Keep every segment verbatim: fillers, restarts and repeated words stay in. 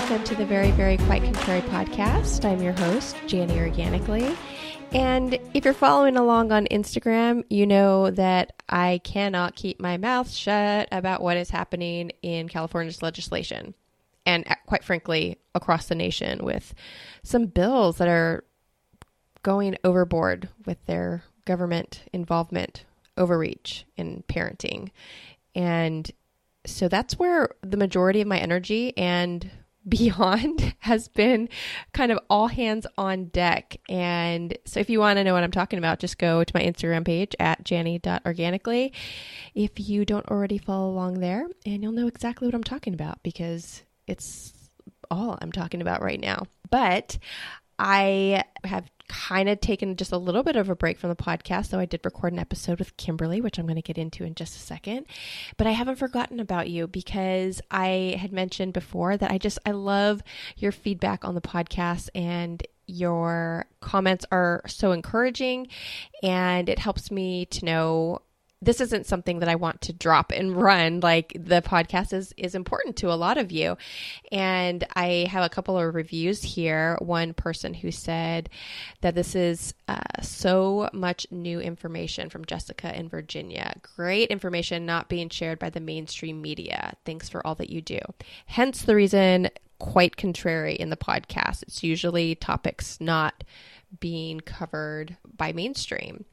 welcome to the Very, Very Quite Contrary podcast. I'm your host, Janie Organically. And if you're following along on Instagram, you know that I cannot keep my mouth shut about what is happening in California's legislation. And quite frankly, across the nation with some bills that are going overboard with their government involvement, overreach in parenting. And so that's where the majority of my energy and beyond has been kind of all hands on deck. And so if you want to know what I'm talking about, just go to my Instagram page at janie dot organically if you don't already follow along there, and you'll know exactly what I'm talking about because it's all I'm talking about right now. But I have kind of taken just a little bit of a break from the podcast, though I did record an episode with Kimberly, which I'm going to get into in just a second. But I haven't forgotten about you because I had mentioned before that I just, I love your feedback on the podcast, and your comments are so encouraging, and it helps me to know this isn't something that I want to drop and run. Like, the podcast is, is important to a lot of you. And I have a couple of reviews here. One person who said that this is uh, so much new information from Jessica in Virginia. Great information not being shared by the mainstream media. Thanks for all that you do. Hence the reason quite contrary in the podcast. It's usually topics not being covered by mainstream.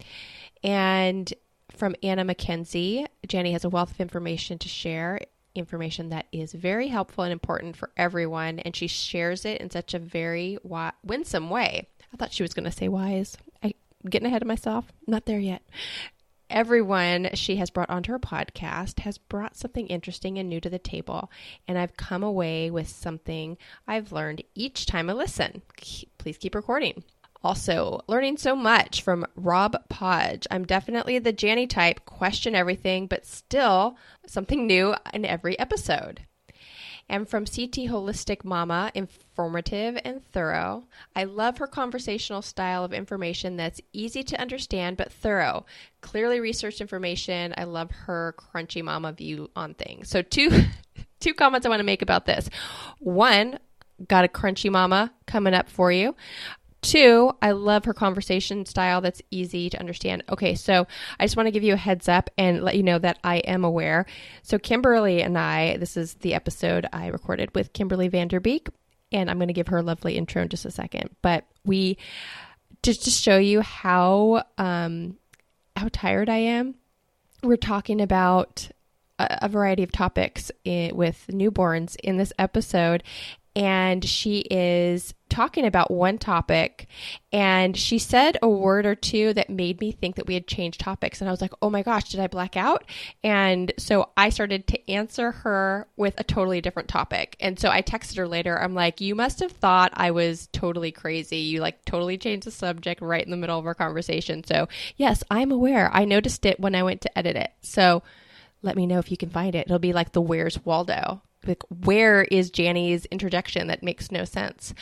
And from Anna McKenzie, Janie has a wealth of information to share, information that is very helpful and important for everyone, and she shares it in such a very wi- winsome way. I thought she was going to say wise. I'm getting ahead of myself. Not there yet. Everyone she has brought onto her podcast has brought something interesting and new to the table, and I've come away with something I've learned each time I listen. Please keep recording. Also, learning so much from Rob Podge. I'm definitely the Janie type, question everything, but still something new in every episode. And from C T Holistic Mama, informative and thorough. I love her conversational style of information that's easy to understand but thorough. Clearly researched information. I love her crunchy mama view on things. So two, two comments I want to make about this. One, got a crunchy mama coming up for you. Two, I love her conversation style that's easy to understand. Okay, so I just want to give you a heads up and let you know that I am aware. So Kimberly and I, this is the episode I recorded with Kimberly Vanderbeek, and I'm going to give her a lovely intro in just a second. But we, just to show you how um, how tired I am, we're talking about a, a variety of topics in, with newborns in this episode. And she is talking about one topic, and she said a word or two that made me think that we had changed topics. And I was like, oh my gosh, did I black out? And so I started to answer her with a totally different topic. And so I texted her later. I'm like, you must have thought I was totally crazy. You like totally changed the subject right in the middle of our conversation. So yes, I'm aware. I noticed it when I went to edit it. So let me know if you can find it. It'll be like the Where's Waldo? Like, where is Janie's interjection that makes no sense?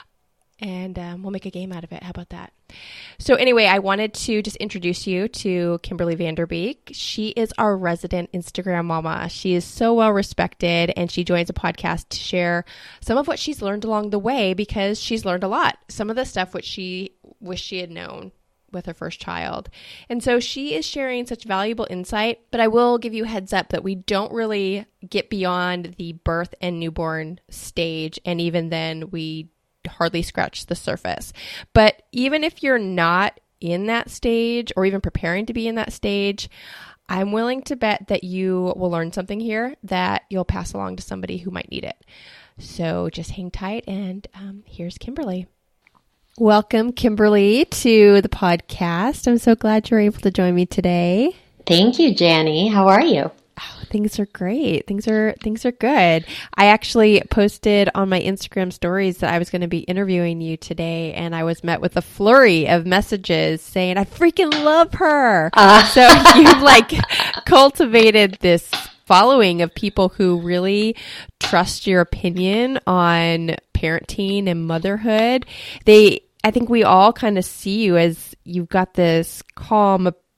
And um, we'll make a game out of it. How about that? So anyway, I wanted to just introduce you to Kimberly Vanderbeek. She is our resident Instagram mama. She is so well respected, and she joins a podcast to share some of what she's learned along the way, because she's learned a lot. Some of the stuff which she wished she had known with her first child. And so she is sharing such valuable insight, but I will give you a heads up that we don't really get beyond the birth and newborn stage. And even then we hardly scratch the surface. But even if you're not in that stage or even preparing to be in that stage, I'm willing to bet that you will learn something here that you'll pass along to somebody who might need it. So just hang tight, and um, here's Kimberly. Welcome, Kimberly, to the podcast. I'm so glad you're able to join me today. Thank you, Janie. How are you? Oh, things are great. Things are things are good. I actually posted on my Instagram stories that I was going to be interviewing you today, and I was met with a flurry of messages saying, I freaking love her. Uh. So you've like cultivated this following of people who really trust your opinion on parenting and motherhood. They, I think we all kind of see you as you've got this calm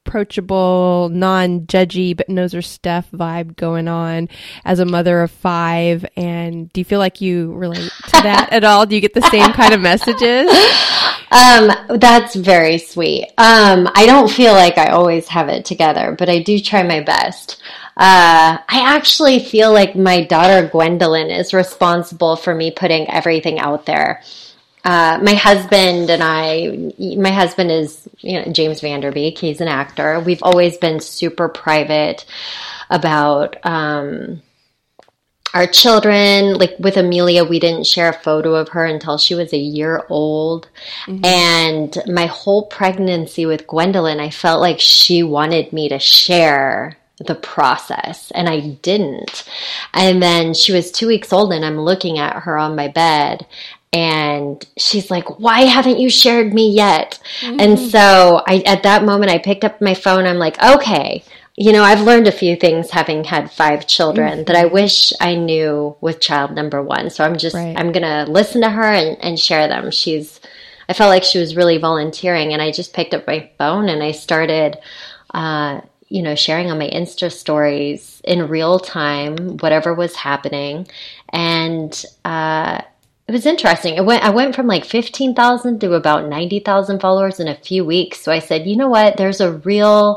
approachable, non-judgy, but knows her stuff vibe going on as a mother of five. And do you feel like you relate to that at all? Do you get the same kind of messages? Um, that's very sweet. Um, I don't feel like I always have it together, but I do try my best. Uh, I actually feel like my daughter Gwendolyn is responsible for me putting everything out there. Uh, my husband and I, my husband is, you know, James Van Der Beek. He's an actor. We've always been super private about, um, our children. Like with Amelia, we didn't share a photo of her until she was a year old. Mm-hmm. And my whole pregnancy with Gwendolyn, I felt like she wanted me to share the process, and I didn't. And then she was two weeks old, and I'm looking at her on my bed, and she's like, why haven't you shared me yet? Mm-hmm. And so I, at that moment, I picked up my phone. I'm like, okay, you know, I've learned a few things having had five children mm-hmm. that I wish I knew with child number one. So I'm just, right. I'm going to listen to her and, and share them. She's, I felt like she was really volunteering, and I just picked up my phone and I started, uh, you know, sharing on my Insta stories in real time, whatever was happening. And, uh, it was interesting. It went, I went from like fifteen thousand to about ninety thousand followers in a few weeks. So I said, you know what? There's a real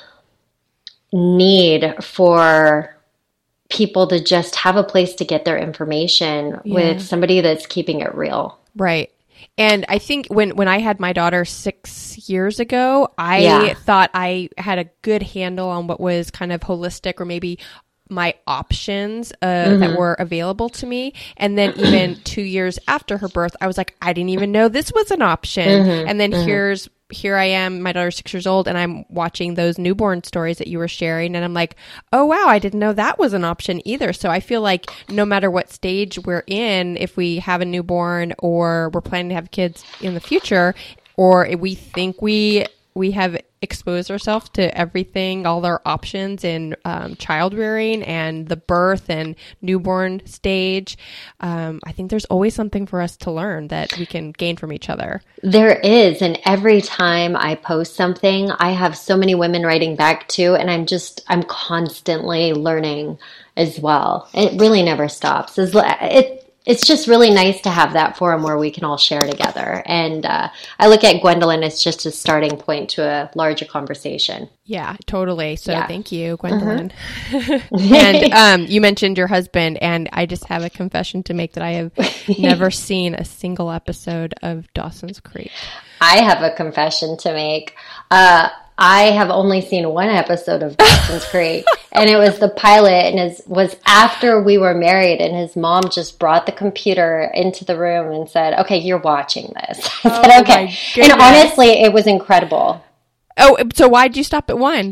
need for people to just have a place to get their information yeah. with somebody that's keeping it real. Right. And I think when, when I had my daughter six years ago, I yeah. thought I had a good handle on what was kind of holistic or maybe my options uh, mm-hmm. that were available to me. And then even two years after her birth, I was like, I didn't even know this was an option. Mm-hmm. And then mm-hmm. here's here I am, my daughter's six years old, and I'm watching those newborn stories that you were sharing. And I'm like, oh, wow, I didn't know that was an option either. So I feel like no matter what stage we're in, if we have a newborn or we're planning to have kids in the future, or if we think we we have exposed ourselves to everything, all our options in um, child rearing and the birth and newborn stage. Um, I think there's always something for us to learn that we can gain from each other. There is. And every time I post something, I have so many women writing back too. And I'm just, I'm constantly learning as well. It really never stops. It's, it, It's just really nice to have that forum where we can all share together. And uh, I look at Gwendolyn as just a starting point to a larger conversation. Yeah, totally. So yeah. Thank you, Gwendolyn. Mm-hmm. And um, you mentioned your husband, and I just have a confession to make that I have never seen a single episode of Dawson's Creek. I have a confession to make. Uh, I have only seen one episode of Dawson's Creek, and it was the pilot, and it was after we were married, and his mom just brought the computer into the room and said, okay, you're watching this. I oh said, okay. And honestly, it was incredible. Oh, so why'd you stop at one?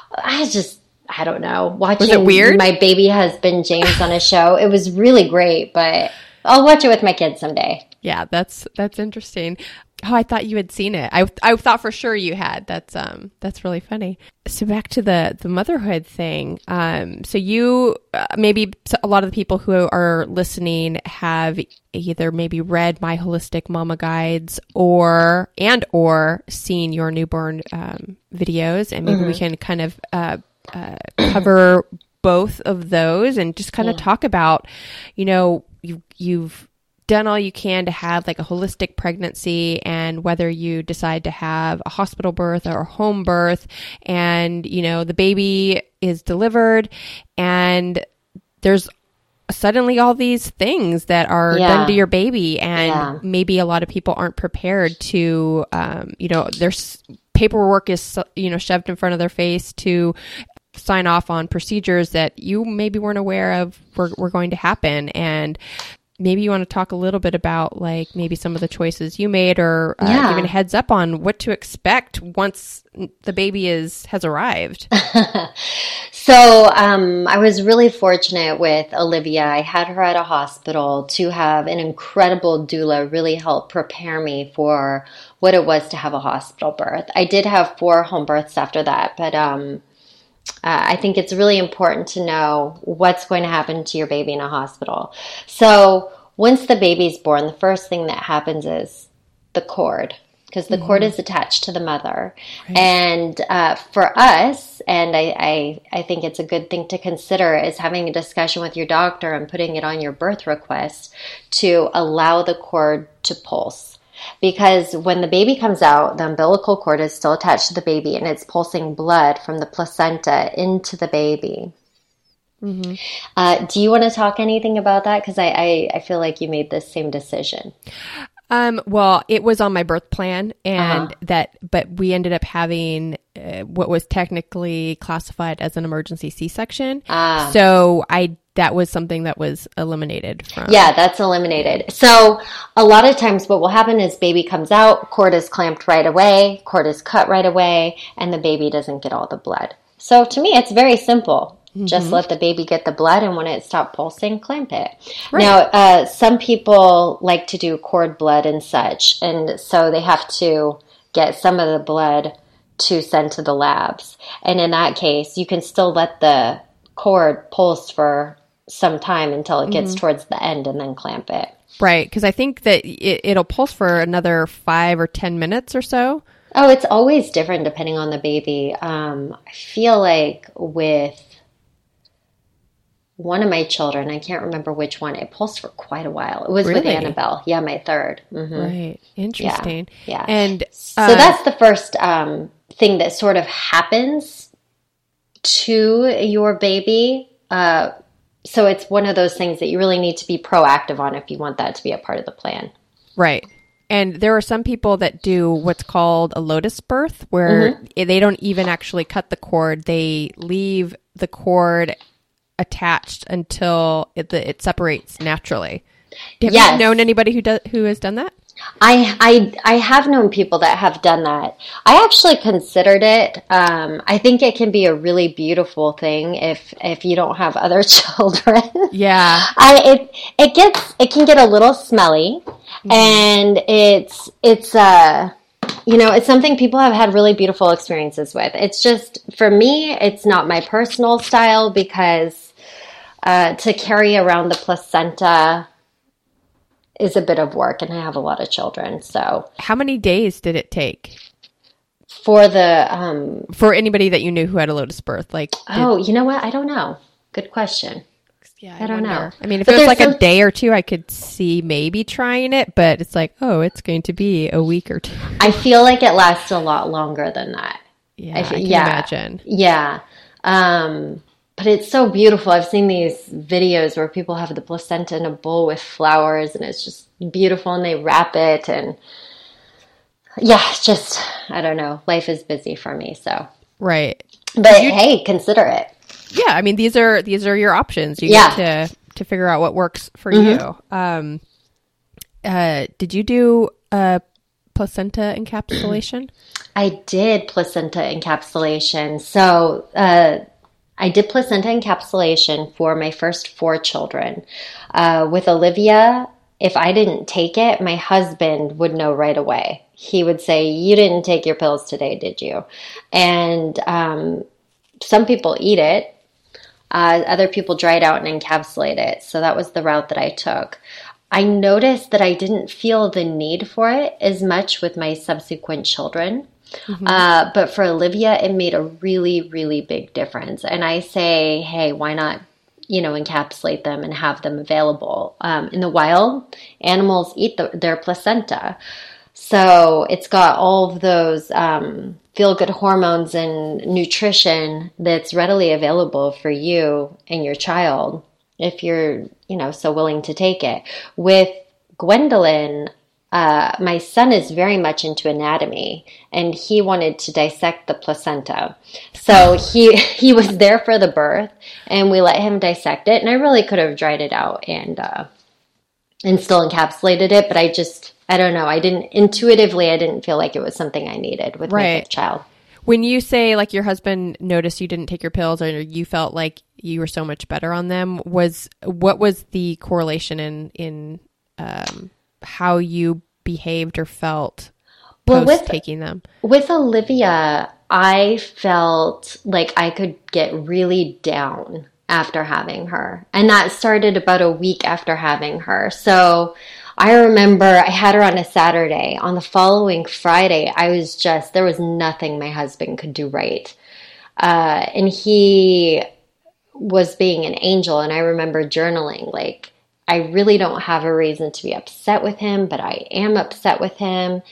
I just, I don't know. Watching was it weird? My baby husband, James, on a show, it was really great, but I'll watch it with my kids someday. Yeah, that's that's interesting. Oh, I thought you had seen it. I I thought for sure you had. That's um that's really funny. So back to the the motherhood thing. Um, so you uh, maybe a lot of the people who are listening have either maybe read my Holistic Mama Guides or and or seen your newborn um, videos, and maybe mm-hmm. we can kind of uh, uh, cover both of those and just kind of yeah. talk about, you know, you you've done all you can to have like a holistic pregnancy, and whether you decide to have a hospital birth or a home birth, and you know the baby is delivered and there's suddenly all these things that are yeah. done to your baby, and yeah. maybe a lot of people aren't prepared to um you know there's paperwork is you know shoved in front of their face to sign off on procedures that you maybe weren't aware of were, were going to happen. And maybe you want to talk a little bit about like maybe some of the choices you made, or uh, yeah. giving a heads up on what to expect once the baby is has arrived. So um, I was really fortunate with Olivia. I had her at a hospital to have an incredible doula really help prepare me for what it was to have a hospital birth. I did have four home births after that, but um, Uh, I think it's really important to know what's going to happen to your baby in a hospital. So once the baby's born, the first thing that happens is the cord. because the mm-hmm. cord is attached to the mother. Right. And uh, for us, and I, I, I think it's a good thing to consider, is having a discussion with your doctor and putting it on your birth request to allow the cord to pulse. Because when the baby comes out, the umbilical cord is still attached to the baby and it's pulsing blood from the placenta into the baby. Mm-hmm. Uh, do you want to talk anything about that? Because I, I, I feel like you made this same decision. Um, well, it was on my birth plan, and uh-huh. that, but we ended up having uh, what was technically classified as an emergency C-section. Ah. So I, that was something that was eliminated from. Yeah, that's eliminated. So a lot of times what will happen is baby comes out, cord is clamped right away, cord is cut right away, and the baby doesn't get all the blood. So to me, it's very simple. Mm-hmm. Just let the baby get the blood, and when it stops pulsing, clamp it. Right. Now, uh, some people like to do cord blood and such, and so they have to get some of the blood to send to the labs. And in that case, you can still let the cord pulse for some time until it gets mm-hmm. towards the end, and then clamp it. Right, because I think that it, it'll pulse for another five or ten minutes or so. Oh, it's always different depending on the baby. Um, I feel like with one of my children, I can't remember which one, it pulsed for quite a while. It was really? With Annabelle. Yeah, my third. Mm-hmm. Right. Interesting. Yeah. yeah. And uh, so that's the first um, thing that sort of happens to your baby. Uh, so it's one of those things that you really need to be proactive on if you want that to be a part of the plan. Right. And there are some people that do what's called a lotus birth, where mm-hmm. they don't even actually cut the cord. They leave the cord attached until it, it separates naturally. Have yes. you known anybody who does who has done that? I, I I have known people that have done that. I actually considered it. Um, I think it can be a really beautiful thing if if you don't have other children. Yeah. I it it gets it can get a little smelly, mm-hmm. and it's it's uh you know, it's something people have had really beautiful experiences with. It's just, for me, it's not my personal style, because uh, to carry around the placenta is a bit of work, and I have a lot of children. So, how many days did it take for the um, for anybody that you knew who had a lotus birth? Like, did... oh, you know what? I don't know. Good question. Yeah, I, I don't wonder. know. I mean, if but it was like some... a day or two, I could see maybe trying it, but it's like, oh, it's going to be a week or two. I feel like it lasts a lot longer than that. Yeah, I, feel, I can yeah, imagine. Yeah. Um, but it's so beautiful. I've seen these videos where people have the placenta in a bowl with flowers, and it's just beautiful, and they wrap it, and yeah, it's just, I don't know. Life is busy for me, so. Right. But you... hey, consider it. Yeah, I mean, these are these are your options. You yeah. get to to figure out what works for mm-hmm. you. Um, uh, did you do a placenta encapsulation? I did placenta encapsulation. So uh, I did placenta encapsulation for my first four children. Uh, with Olivia, if I didn't take it, my husband would know right away. He would say, "You didn't take your pills today, did you?" And um, some people eat it. Uh, other people dry it out and encapsulate it. So that was the route that I took. I noticed that I didn't feel the need for it as much with my subsequent children. Mm-hmm. Uh, but for Olivia, it made a really, really big difference. And I say, hey, why not, you know, encapsulate them and have them available? Um, in the wild, animals eat the, their placenta. So it's got all of those um, feel-good hormones and nutrition that's readily available for you and your child if you're, you know, so willing to take it. With Gwendolyn, uh, my son is very much into anatomy, and he wanted to dissect the placenta. So he he was there for the birth, and we let him dissect it. And I really could have dried it out and uh, and still encapsulated it, but I just... I don't know. I didn't intuitively. I didn't feel like it was something I needed with right. my fifth child. When you say like your husband noticed you didn't take your pills, or you felt like you were so much better on them, was what was the correlation in in um, how you behaved or felt post well, with, taking them? With Olivia, I felt like I could get really down after having her, and that started about a week after having her. So I remember I had her on a Saturday. On the following Friday, I was just, there was nothing my husband could do right. Uh, and he was being an angel. And I remember journaling, like, I really don't have a reason to be upset with him, but I am upset with him.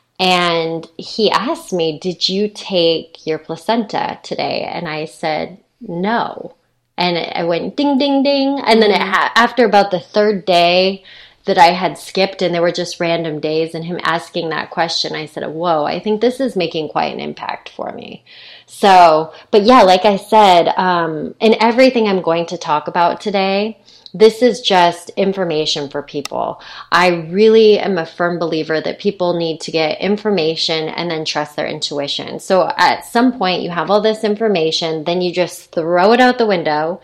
And he asked me, did you take your placenta today? And I said, no. And I went ding, ding, ding. And then it ha- after about the third day that I had skipped, and there were just random days, and him asking that question, I said, whoa, I think this is making quite an impact for me. So, but yeah, like I said, um, in everything I'm going to talk about today, this is just information for people. I really am a firm believer that people need to get information and then trust their intuition. So at some point you have all this information, then you just throw it out the window.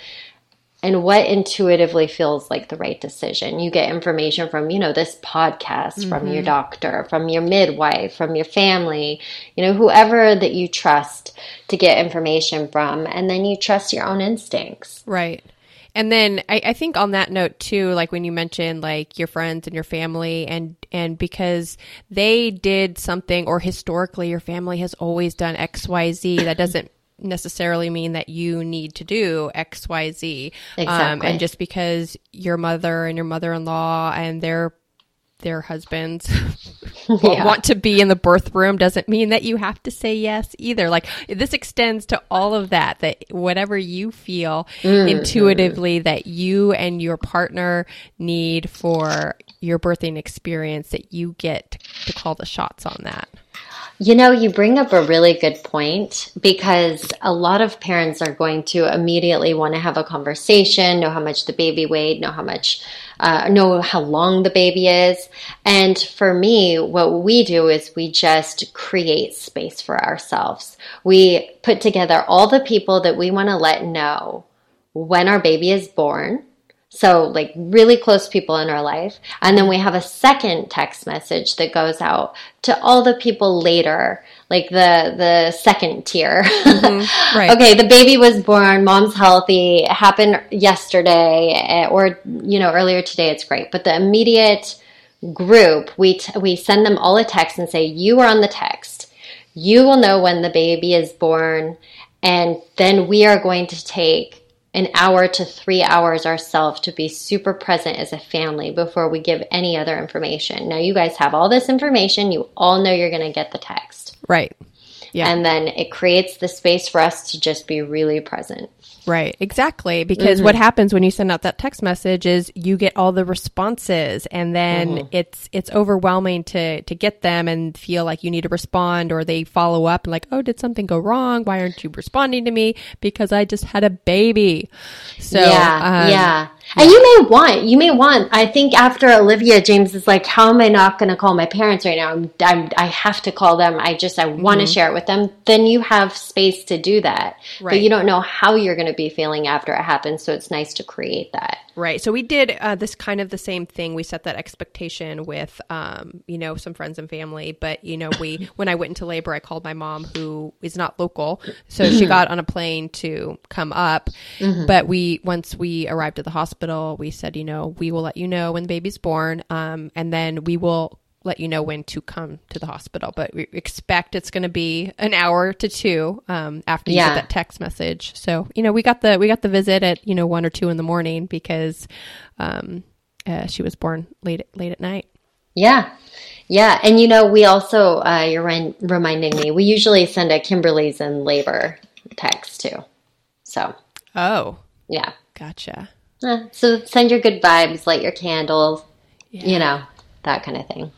And what intuitively feels like the right decision? You get information from, you know, this podcast, mm-hmm. from your doctor, from your midwife, from your family, you know, whoever that you trust to get information from. And then you trust your own instincts. Right. And then I, I think on that note too, like when you mentioned like your friends and your family, and, and because they did something, or historically your family has always done X, Y, Z, that doesn't necessarily mean that you need to do X, Y, Z. Exactly. Um, and just because your mother and your mother-in-law and their their husbands yeah. want to be in the birth room doesn't mean that you have to say yes either. Like this extends to all of that, that whatever you feel mm-hmm. intuitively that you and your partner need for your birthing experience, that you get to call the shots on that. You know, you bring up a really good point, because a lot of parents are going to immediately want to have a conversation, know how much the baby weighed, know how much, uh, know how long the baby is. And for me, what we do is we just create space for ourselves. We put together all the people that we want to let know when our baby is born. So like really close people in our life. And then we have a second text message that goes out to all the people later, like the, the second tier. Mm-hmm. Right. Okay, the baby was born, mom's healthy, it happened yesterday, or, you know, earlier today, it's great. But the immediate group, we, t- we send them all a text and say, you are on the text. You will know when the baby is born. And then we are going to take an hour to three hours ourselves to be super present as a family before we give any other information. Now you guys have all this information. You all know you're going to get the text. Right. Yeah. And then it creates the space for us to just be really present. Right, exactly. Because mm-hmm. what happens when you send out that text message is you get all the responses, and then mm-hmm. it's it's overwhelming to to get them and feel like you need to respond, or they follow up and like, oh, did something go wrong? Why aren't you responding to me? Because I just had a baby. So yeah, um, yeah. And you may want, you may want, I think after Olivia, James is like, how am I not going to call my parents right now? I'm, I'm, I have to call them. I just, I want to mm-hmm. share it with them. Then you have space to do that. Right. But you don't know how you're going to be feeling after it happens. So it's nice to create that. Right. So we did uh, this kind of the same thing. We set that expectation with, um, you know, some friends and family. But, you know, we, when I went into labor, I called my mom, who is not local. So she got on a plane to come up. Mm-hmm. But we, once we arrived at the hospital, we said, you know, we will let you know when the baby's born. Um, and then we will let you know when to come to the hospital. But we expect it's going to be an hour to two um, after you yeah. get that text message. So, you know, we got the we got the visit at, you know, one or two in the morning because um, uh, she was born late late at night. Yeah. Yeah. And, you know, we also, uh, you're re- reminding me, we usually send a Kimberly's in labor text too. So. Oh. Yeah. Gotcha. Uh, so send your good vibes, light your candles, yeah. you know, that kind of thing.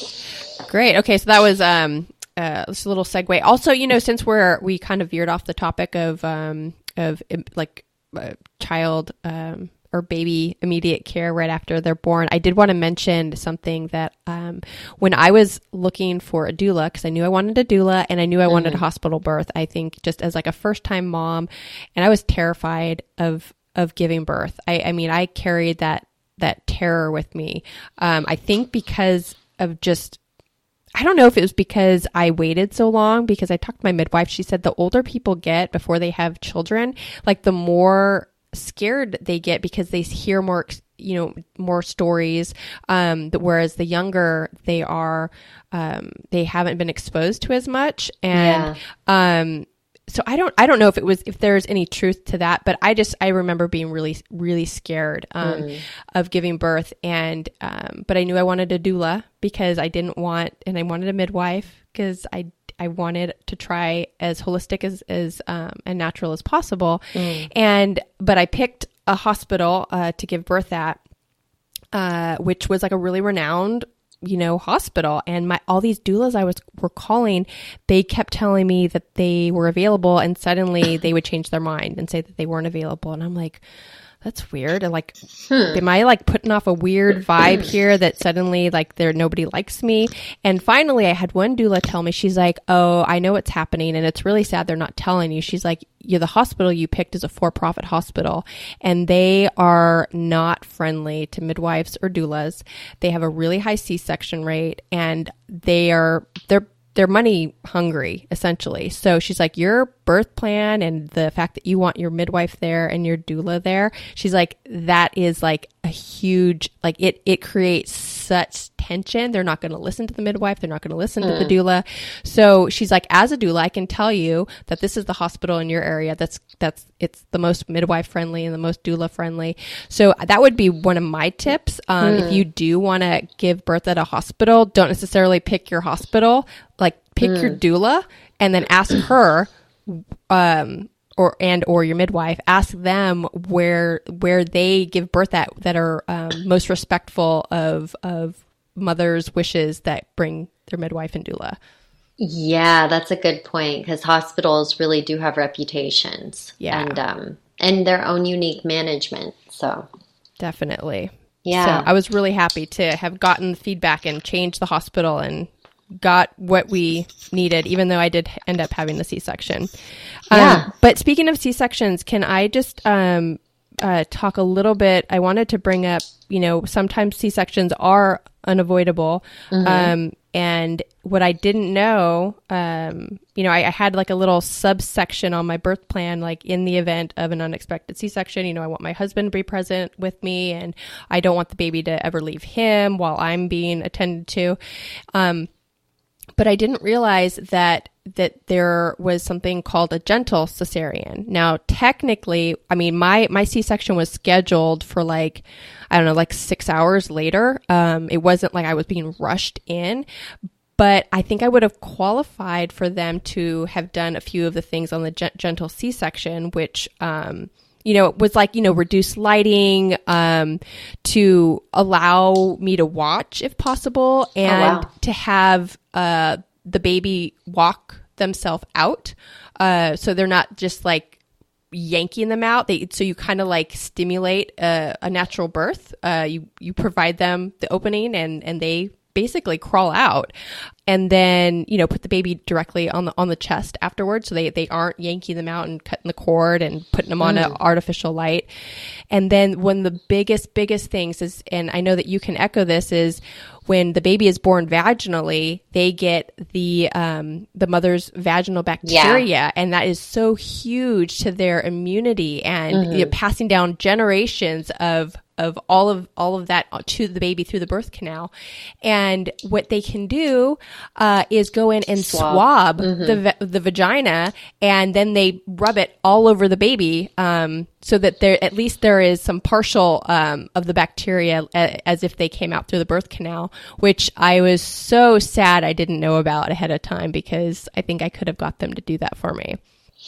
Great. Okay, so that was um, uh, just a little segue. Also, you know, since we're we kind of veered off the topic of um, of like uh, child um, or baby immediate care right after they're born, I did want to mention something that um, when I was looking for a doula, because I knew I wanted a doula and I knew I wanted mm-hmm. a hospital birth. I think just as like a first time mom, and I was terrified of of giving birth. I, I mean, I carried that that terror with me. Um, I think because of just. I don't know if it was because I waited so long, because I talked to my midwife. She said the older people get before they have children, like the more scared they get because they hear more ex- you know, more stories. Um, whereas the younger, they are, um, they haven't been exposed to as much. And, yeah. um, so I don't, I don't know if it was, if there's any truth to that, but I just, I remember being really, really scared, um, mm. of giving birth. And, um, but I knew I wanted a doula because I didn't want, and I wanted a midwife because I, I wanted to try as holistic as, as, um, and natural as possible. Mm. And, but I picked a hospital, uh, to give birth at, uh, which was like a really renowned, you know, hospital. And my, all these doulas I was, were calling, they kept telling me that they were available, and suddenly they would change their mind and say that they weren't available. And I'm like, that's weird. And like, hmm. am I like putting off a weird vibe here that suddenly like there, nobody likes me? And finally I had one doula tell me, she's like, oh, I know what's happening. And it's really sad they're not telling you. She's like, you're the hospital you picked is a for-profit hospital, and they are not friendly to midwives or doulas. They have a really high C-section rate, and they are, they're, they're money hungry, essentially. So she's like, your birth plan and the fact that you want your midwife there and your doula there, she's like, that is like a huge, like it, it creates such tension. They're not going to listen to the midwife. They're not going to listen mm. to the doula. So she's like, as a doula, I can tell you that this is the hospital in your area. That's, that's, it's the most midwife friendly and the most doula friendly. So that would be one of my tips. Um, mm. If you do want to give birth at a hospital, don't necessarily pick your hospital, like pick mm. your doula and then ask her, um, or, and, or your midwife, ask them where, where they give birth at that are, um, most respectful of, of mothers' wishes that bring their midwife and doula. Yeah, that's a good point, because hospitals really do have reputations. Yeah. And, um, and their own unique management. So definitely. Yeah. So I was really happy to have gotten feedback and changed the hospital and got what we needed, even though I did end up having the C-section. Yeah. Um, but speaking of C-sections, can I just um, uh, talk a little bit? I wanted to bring up, you know, sometimes C-sections are unavoidable. Mm-hmm. Um, and what I didn't know, um, you know, I, I had like a little subsection on my birth plan, like in the event of an unexpected C-section, you know, I want my husband to be present with me, and I don't want the baby to ever leave him while I'm being attended to. Um, But I didn't realize that that there was something called a gentle cesarean. Now, technically, I mean, my, my C-section was scheduled for like, I don't know, like six hours later. Um, it wasn't like I was being rushed in, but I think I would have qualified for them to have done a few of the things on the gen- gentle C-section, which, um, you know, it was like, you know, reduced lighting, um, to allow me to watch if possible, and oh, wow. to have, uh, the baby walk themselves out. Uh, so they're not just like yanking them out. They, so you kind of like stimulate a, a natural birth. Uh, you, you provide them the opening, and, and they basically crawl out, and then, you know, put the baby directly on the, on the chest afterwards. So they, they aren't yanking them out and cutting the cord and putting them on mm. an artificial light. And then one of the biggest, biggest things is, and I know that you can echo this, is when the baby is born vaginally, they get the, um, the mother's vaginal bacteria. Yeah. And that is so huge to their immunity, and mm-hmm. you know, passing down generations of of all of all of that to the baby through the birth canal. And what they can do uh, is go in and swab, swab mm-hmm. the the vagina, and then they rub it all over the baby, um, so that there at least there is some partial um, of the bacteria a, as if they came out through the birth canal, which I was so sad I didn't know about ahead of time, because I think I could have got them to do that for me.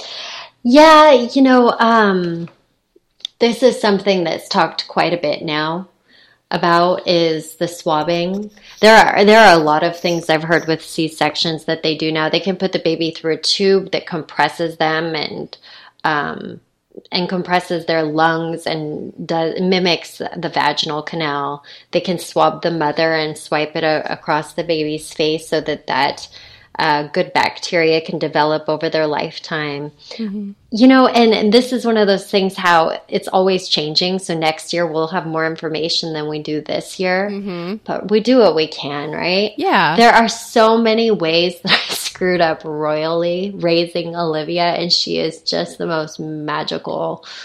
Yeah, you know, um, this is something that's talked quite a bit now about, is the swabbing. There are there are a lot of things I've heard with C-sections that they do now. They can put the baby through a tube that compresses them and um, and compresses their lungs and does, mimics the vaginal canal. They can swab the mother and swipe it a, across the baby's face so that that uh, good bacteria can develop over their lifetime. Mm-hmm. You know, and, and this is one of those things how it's always changing. So next year we'll have more information than we do this year. Mm-hmm. But we do what we can, right? Yeah. There are so many ways that I screwed up royally raising Olivia, and she is just the most magical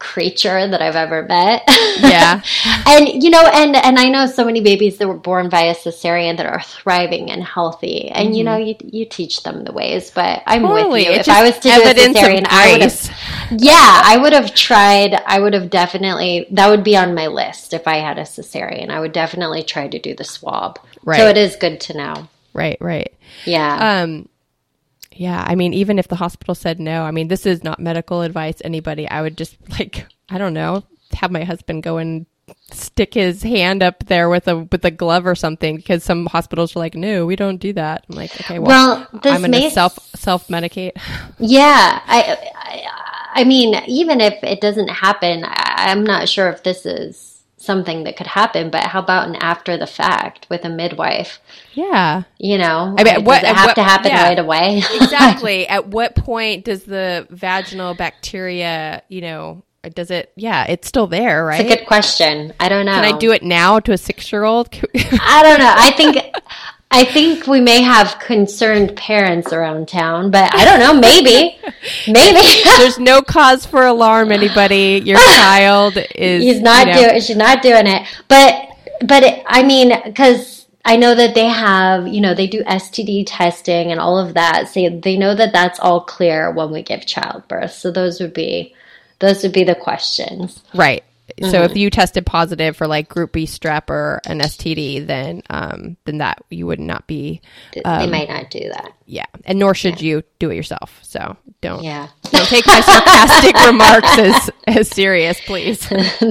creature that I've ever met. Yeah. And, you know, and, and I know so many babies that were born via cesarean that are thriving and healthy. And, mm-hmm. you know, you you teach them the ways. But I'm totally. with you. It's if I was to do a cesarean, I would have, yeah, I would have tried. I would have definitely, that would be on my list if I had a cesarean. I would definitely try to do the swab. Right. So it is good to know. Right, right. Yeah. Um, yeah, I mean, even if the hospital said no, I mean, this is not medical advice, anybody. I would just, like, I don't know, have my husband go and stick his hand up there with a with a glove or something, because some hospitals are like, no, we don't do that. I'm like, okay, well, well I'm going to self, self-medicate. Yeah, I, I, I mean, even if it doesn't happen, I'm not sure if this is something that could happen, but how about an after the fact with a midwife? Yeah. You know, I mean, what, does it have what, to happen yeah, right away? Exactly. At what point does the vaginal bacteria, you know, does it, yeah, it's still there, right? It's a good question. I don't know. Can I do it now to a six-year-old? I don't know. I think... I think we may have concerned parents around town, but I don't know, maybe. Maybe. There's no cause for alarm, anybody. Your child is... He's not you know, doing she's not doing it. But, but it, I mean, because I know that they have, you know, they do S T D testing and all of that. So they know that that's all clear when we give childbirth. So those would be, those would be the questions. Right. So mm-hmm. if you tested positive for like group B strep or an S T D, then um, then that you would not be. Um, they might not do that. Yeah, and nor should yeah. you do it yourself. So don't. Yeah. Don't take my sarcastic remarks as as serious, please.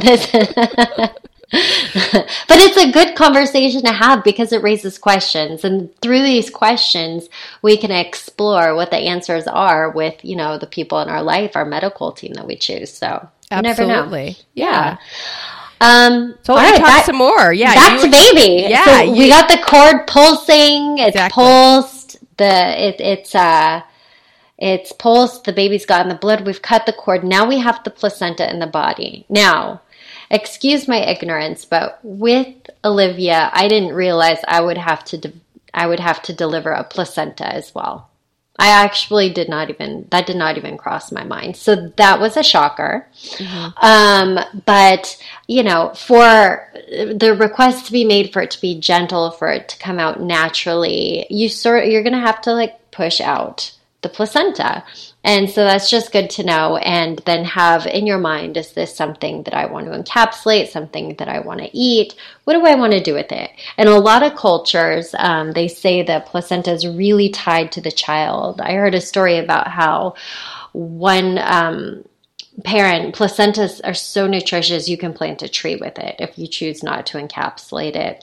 But it's a good conversation to have because it raises questions, and through these questions, we can explore what the answers are with you know the people in our life, our medical team that we choose. So. Absolutely. You never know. Yeah. yeah. Um, so let's right, talk back, some more. Yeah. Back you, to baby. Yeah. So you, we got the cord pulsing. It's exactly. pulsed. The it, it's uh it's pulsed. The baby's gotten the blood. We've cut the cord. Now we have the placenta in the body. Now, excuse my ignorance, but with Olivia, I didn't realize I would have to de- I would have to deliver a placenta as well. I actually did not even, that did not even cross my mind. So that was a shocker. Mm-hmm. Um, but, you know, for the request to be made for it to be gentle, for it to come out naturally, you sort, you're going to have to like push out the placenta. And so that's just good to know. And then have in your mind, is this something that I want to encapsulate, something that I want to eat? What do I want to do with it? And a lot of cultures, um, they say the placenta is really tied to the child. I heard a story about how one um, parent, placentas are so nutritious, you can plant a tree with it if you choose not to encapsulate it.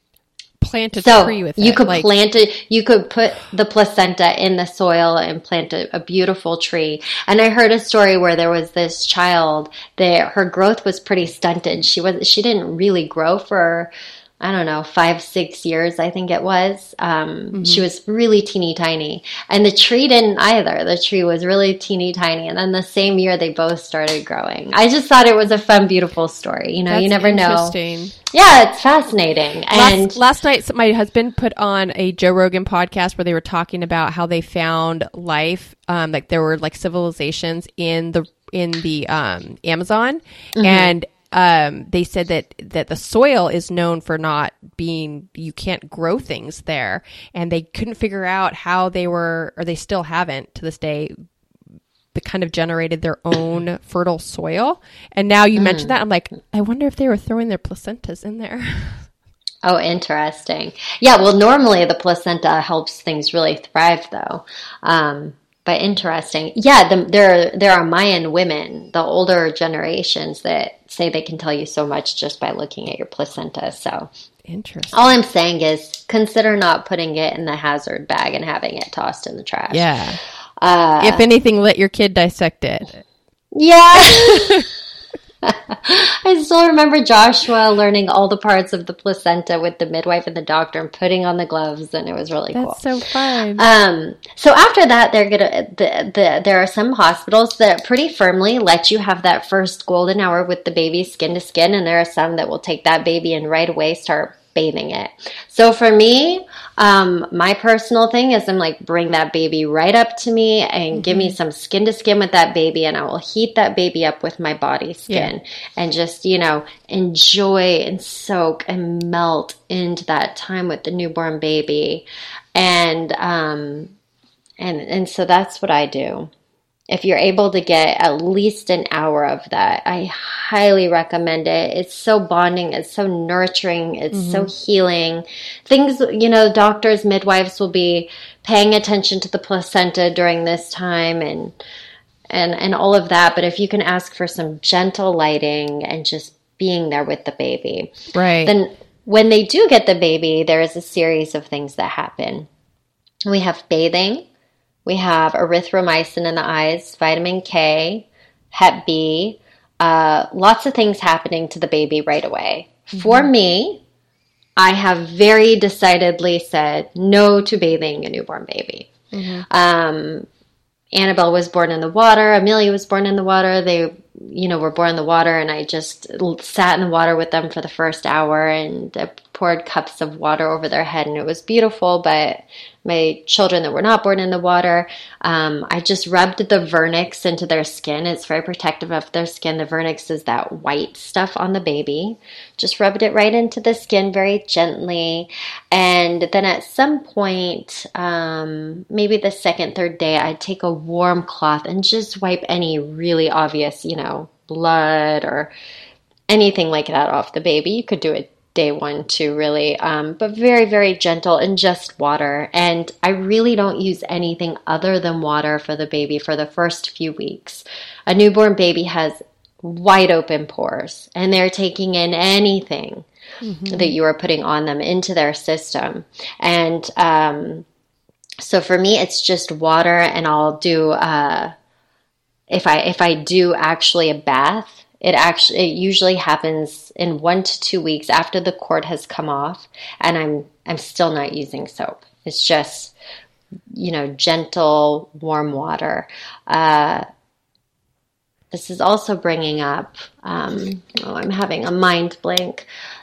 Plant a so tree with it. You could like... plant it, you could put the placenta in the soil and plant a, a beautiful tree. And I heard a story where there was this child that her growth was pretty stunted. She was, she didn't really grow for, I don't know, five, six years, I think it was. Um, mm-hmm. She was really teeny tiny. And the tree didn't either. The tree was really teeny tiny. And then the same year, they both started growing. I just thought it was a fun, beautiful story. You know, That's you never interesting. know. Yeah, it's fascinating. And last, last night, my husband put on a Joe Rogan podcast where they were talking about how they found life. Um, like there were like civilizations in the in the um, Amazon, mm-hmm. and um, they said that that the soil is known for not being. You can't grow things there, and they couldn't figure out how they were, or they still haven't to this day. They kind of generated their own fertile soil. And now you mm. mentioned that, I'm like, I wonder if they were throwing their placentas in there. Oh, interesting. Yeah, well, normally the placenta helps things really thrive, though. Um, but interesting. Yeah, the, there, there are Mayan women, the older generations, that say they can tell you so much just by looking at your placenta. So interesting. All I'm saying is consider not putting it in the hazard bag and having it tossed in the trash. Yeah. Uh, if anything, let your kid dissect it. Yeah. I still remember Joshua learning all the parts of the placenta with the midwife and the doctor and putting on the gloves, and it was really That's cool. That's so fun. Um, so after that, they're gonna. The, the, there are some hospitals that pretty firmly let you have that first golden hour with the baby skin to skin, and there are some that will take that baby and right away start bathing it. So for me, um, my personal thing is I'm like, bring that baby right up to me and mm-hmm. give me some skin to skin with that baby, and I will heat that baby up with my body skin yeah. and just, you know, enjoy and soak and melt into that time with the newborn baby. And, um, and, and so that's what I do. If you're able to get at least an hour of that, I highly recommend it. It's so bonding. It's so nurturing. It's mm-hmm. so healing. Things, you know, doctors, midwives will be paying attention to the placenta during this time and, and, and all of that. But if you can ask for some gentle lighting and just being there with the baby, right. then when they do get the baby, there is a series of things that happen. We have bathing. We have erythromycin in the eyes, vitamin K, Hep B, uh, lots of things happening to the baby right away. Mm-hmm. For me, I have very decidedly said no to bathing a newborn baby. Mm-hmm. Um, Annabelle was born in the water. Amelia was born in the water. They, you know, were born in the water, and I just sat in the water with them for the first hour and uh, poured cups of water over their head, and it was beautiful. But my children that were not born in the water, um, I just rubbed the vernix into their skin. It's very protective of their skin. The vernix is that white stuff on the baby. Just rubbed it right into the skin very gently. And then at some point, um, maybe the second, third day, I'd take a warm cloth and just wipe any really obvious, you know, blood or anything like that off the baby. You could do it day one too, really, um, but very, very gentle and just water. And I really don't use anything other than water for the baby for the first few weeks. A newborn baby has wide open pores, and they're taking in anything mm-hmm. that you are putting on them into their system. And um, so for me, it's just water, and I'll do uh, if I if I do actually a bath. It actually, it usually happens in one to two weeks after the cord has come off, and I'm, I'm still not using soap. It's just, you know, gentle, warm water. Uh, this is also bringing up, um, oh, I'm having a mind blank.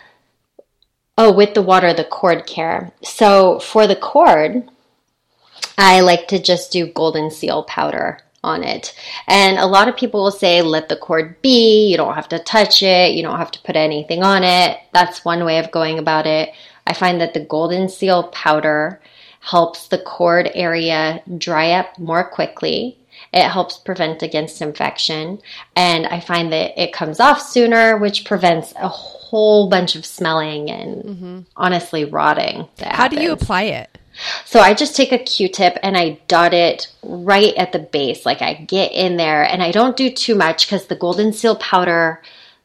Oh, with the water, the cord care. So for the cord, I like to just do golden seal powder on it. And a lot of people will say, let the cord be, you don't have to touch it, you don't have to put anything on it. That's one way of going about it. I find that the golden seal powder helps the cord area dry up more quickly. It helps prevent against infection. And I find that it comes off sooner, which prevents a whole bunch of smelling and mm-hmm. honestly rotting. How happens. do you apply it? So I just take a Q-tip and I dot it right at the base. Like I get in there, and I don't do too much because the golden seal powder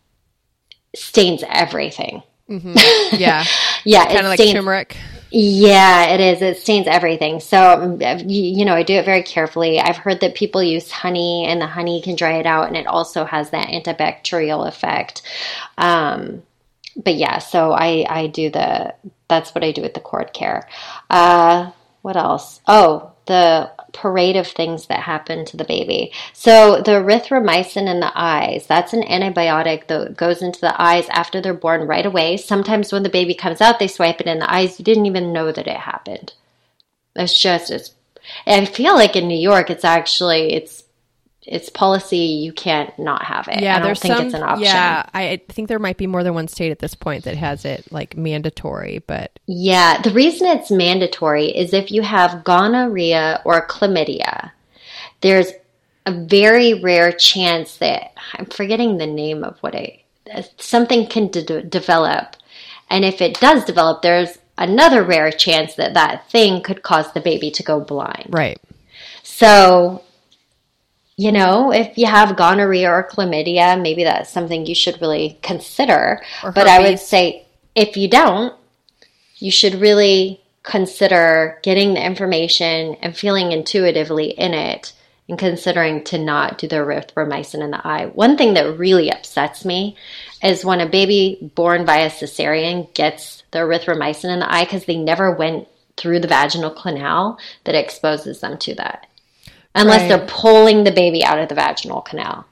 stains everything. Mm-hmm. Yeah. yeah. Kind of like turmeric. Yeah, it is. It stains everything. So, you know, I do it very carefully. I've heard that people use honey, and the honey can dry it out, and it also has that antibacterial effect. Um, but yeah, so I, I do the, that's what I do with the cord care. Uh, what else? Oh, the parade of things that happen to the baby. So the erythromycin in the eyes, that's an antibiotic that goes into the eyes after they're born right away. Sometimes when the baby comes out, they swipe it in the eyes. You didn't even know that it happened. It's just, it's, I feel like in New York, it's actually, it's, it's policy. You can't not have it. Yeah, I don't there's think some, it's an option. Yeah, I think there might be more than one state at this point that has it like mandatory, but yeah, the reason it's mandatory is if you have gonorrhea or chlamydia, there's a very rare chance that, I'm forgetting the name of what it, something can de- develop. And if it does develop, there's another rare chance that that thing could cause the baby to go blind. Right. So, you know, if you have gonorrhea or chlamydia, maybe that's something you should really consider. Or but I would say if you don't, you should really consider getting the information and feeling intuitively in it and considering to not do the erythromycin in the eye. One thing that really upsets me is when a baby born via cesarean gets the erythromycin in the eye because they never went through the vaginal canal that exposes them to that. Unless right. they're pulling the baby out of the vaginal canal.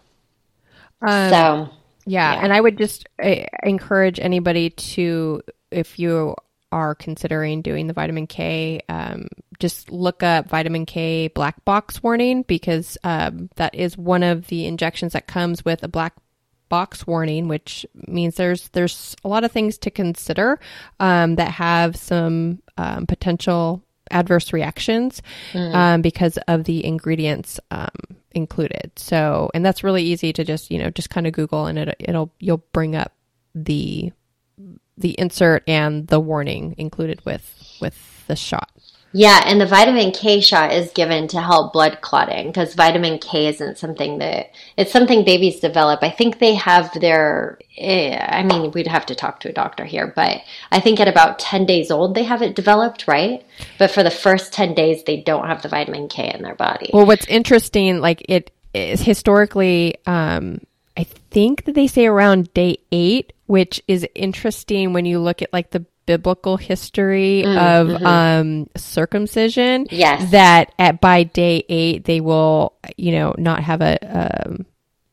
Um, so, yeah, yeah, and I would just uh, encourage anybody to if you are considering doing the vitamin K, um, just look up vitamin K black box warning, because um, that is one of the injections that comes with a black box warning, which means there's there's a lot of things to consider um, that have some um, potential adverse reactions mm. um, because of the ingredients um, included. So, and that's really easy to just, you know, just kind of Google, and it, it'll, you'll bring up the, the insert and the warning included with, with the shot. Yeah, and the vitamin K shot is given to help blood clotting, because vitamin K isn't something that, it's something babies develop. I think they have their, I mean, we'd have to talk to a doctor here, but I think at about ten days old, they have it developed, right? But for the first ten days, they don't have the vitamin K in their body. Well, what's interesting, like it is historically, um, I think that they say around day eight, which is interesting when you look at like the biblical history mm, of mm-hmm. um, circumcision. Yes. That at by day eight they will, you know, not have a um,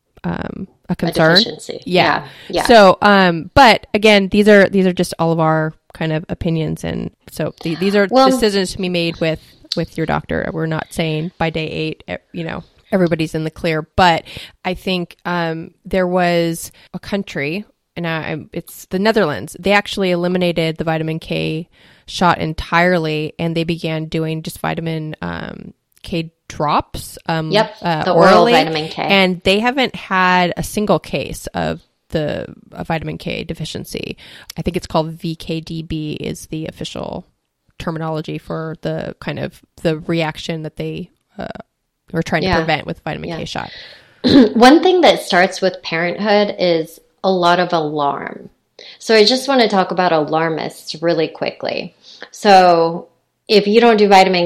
um, a concern. A deficiency. Yeah. yeah. Yeah. So, um, but again, these are these are just all of our kind of opinions, and so th- these are well, decisions to be made with with your doctor. We're not saying by day eight, you know, everybody's in the clear, but I think um, there was a country. And I, it's the Netherlands. They actually eliminated the vitamin K shot entirely, and they began doing just vitamin um, K drops. Um, yep, uh, the orally, oral vitamin K. And they haven't had a single case of the uh, vitamin K deficiency. I think it's called V K D B is the official terminology for the kind of the reaction that they uh, were trying yeah. to prevent with vitamin yeah. K shot. One thing that starts with parenthood is a lot of alarm. So I just want to talk about alarmists really quickly. So if you don't do vitamin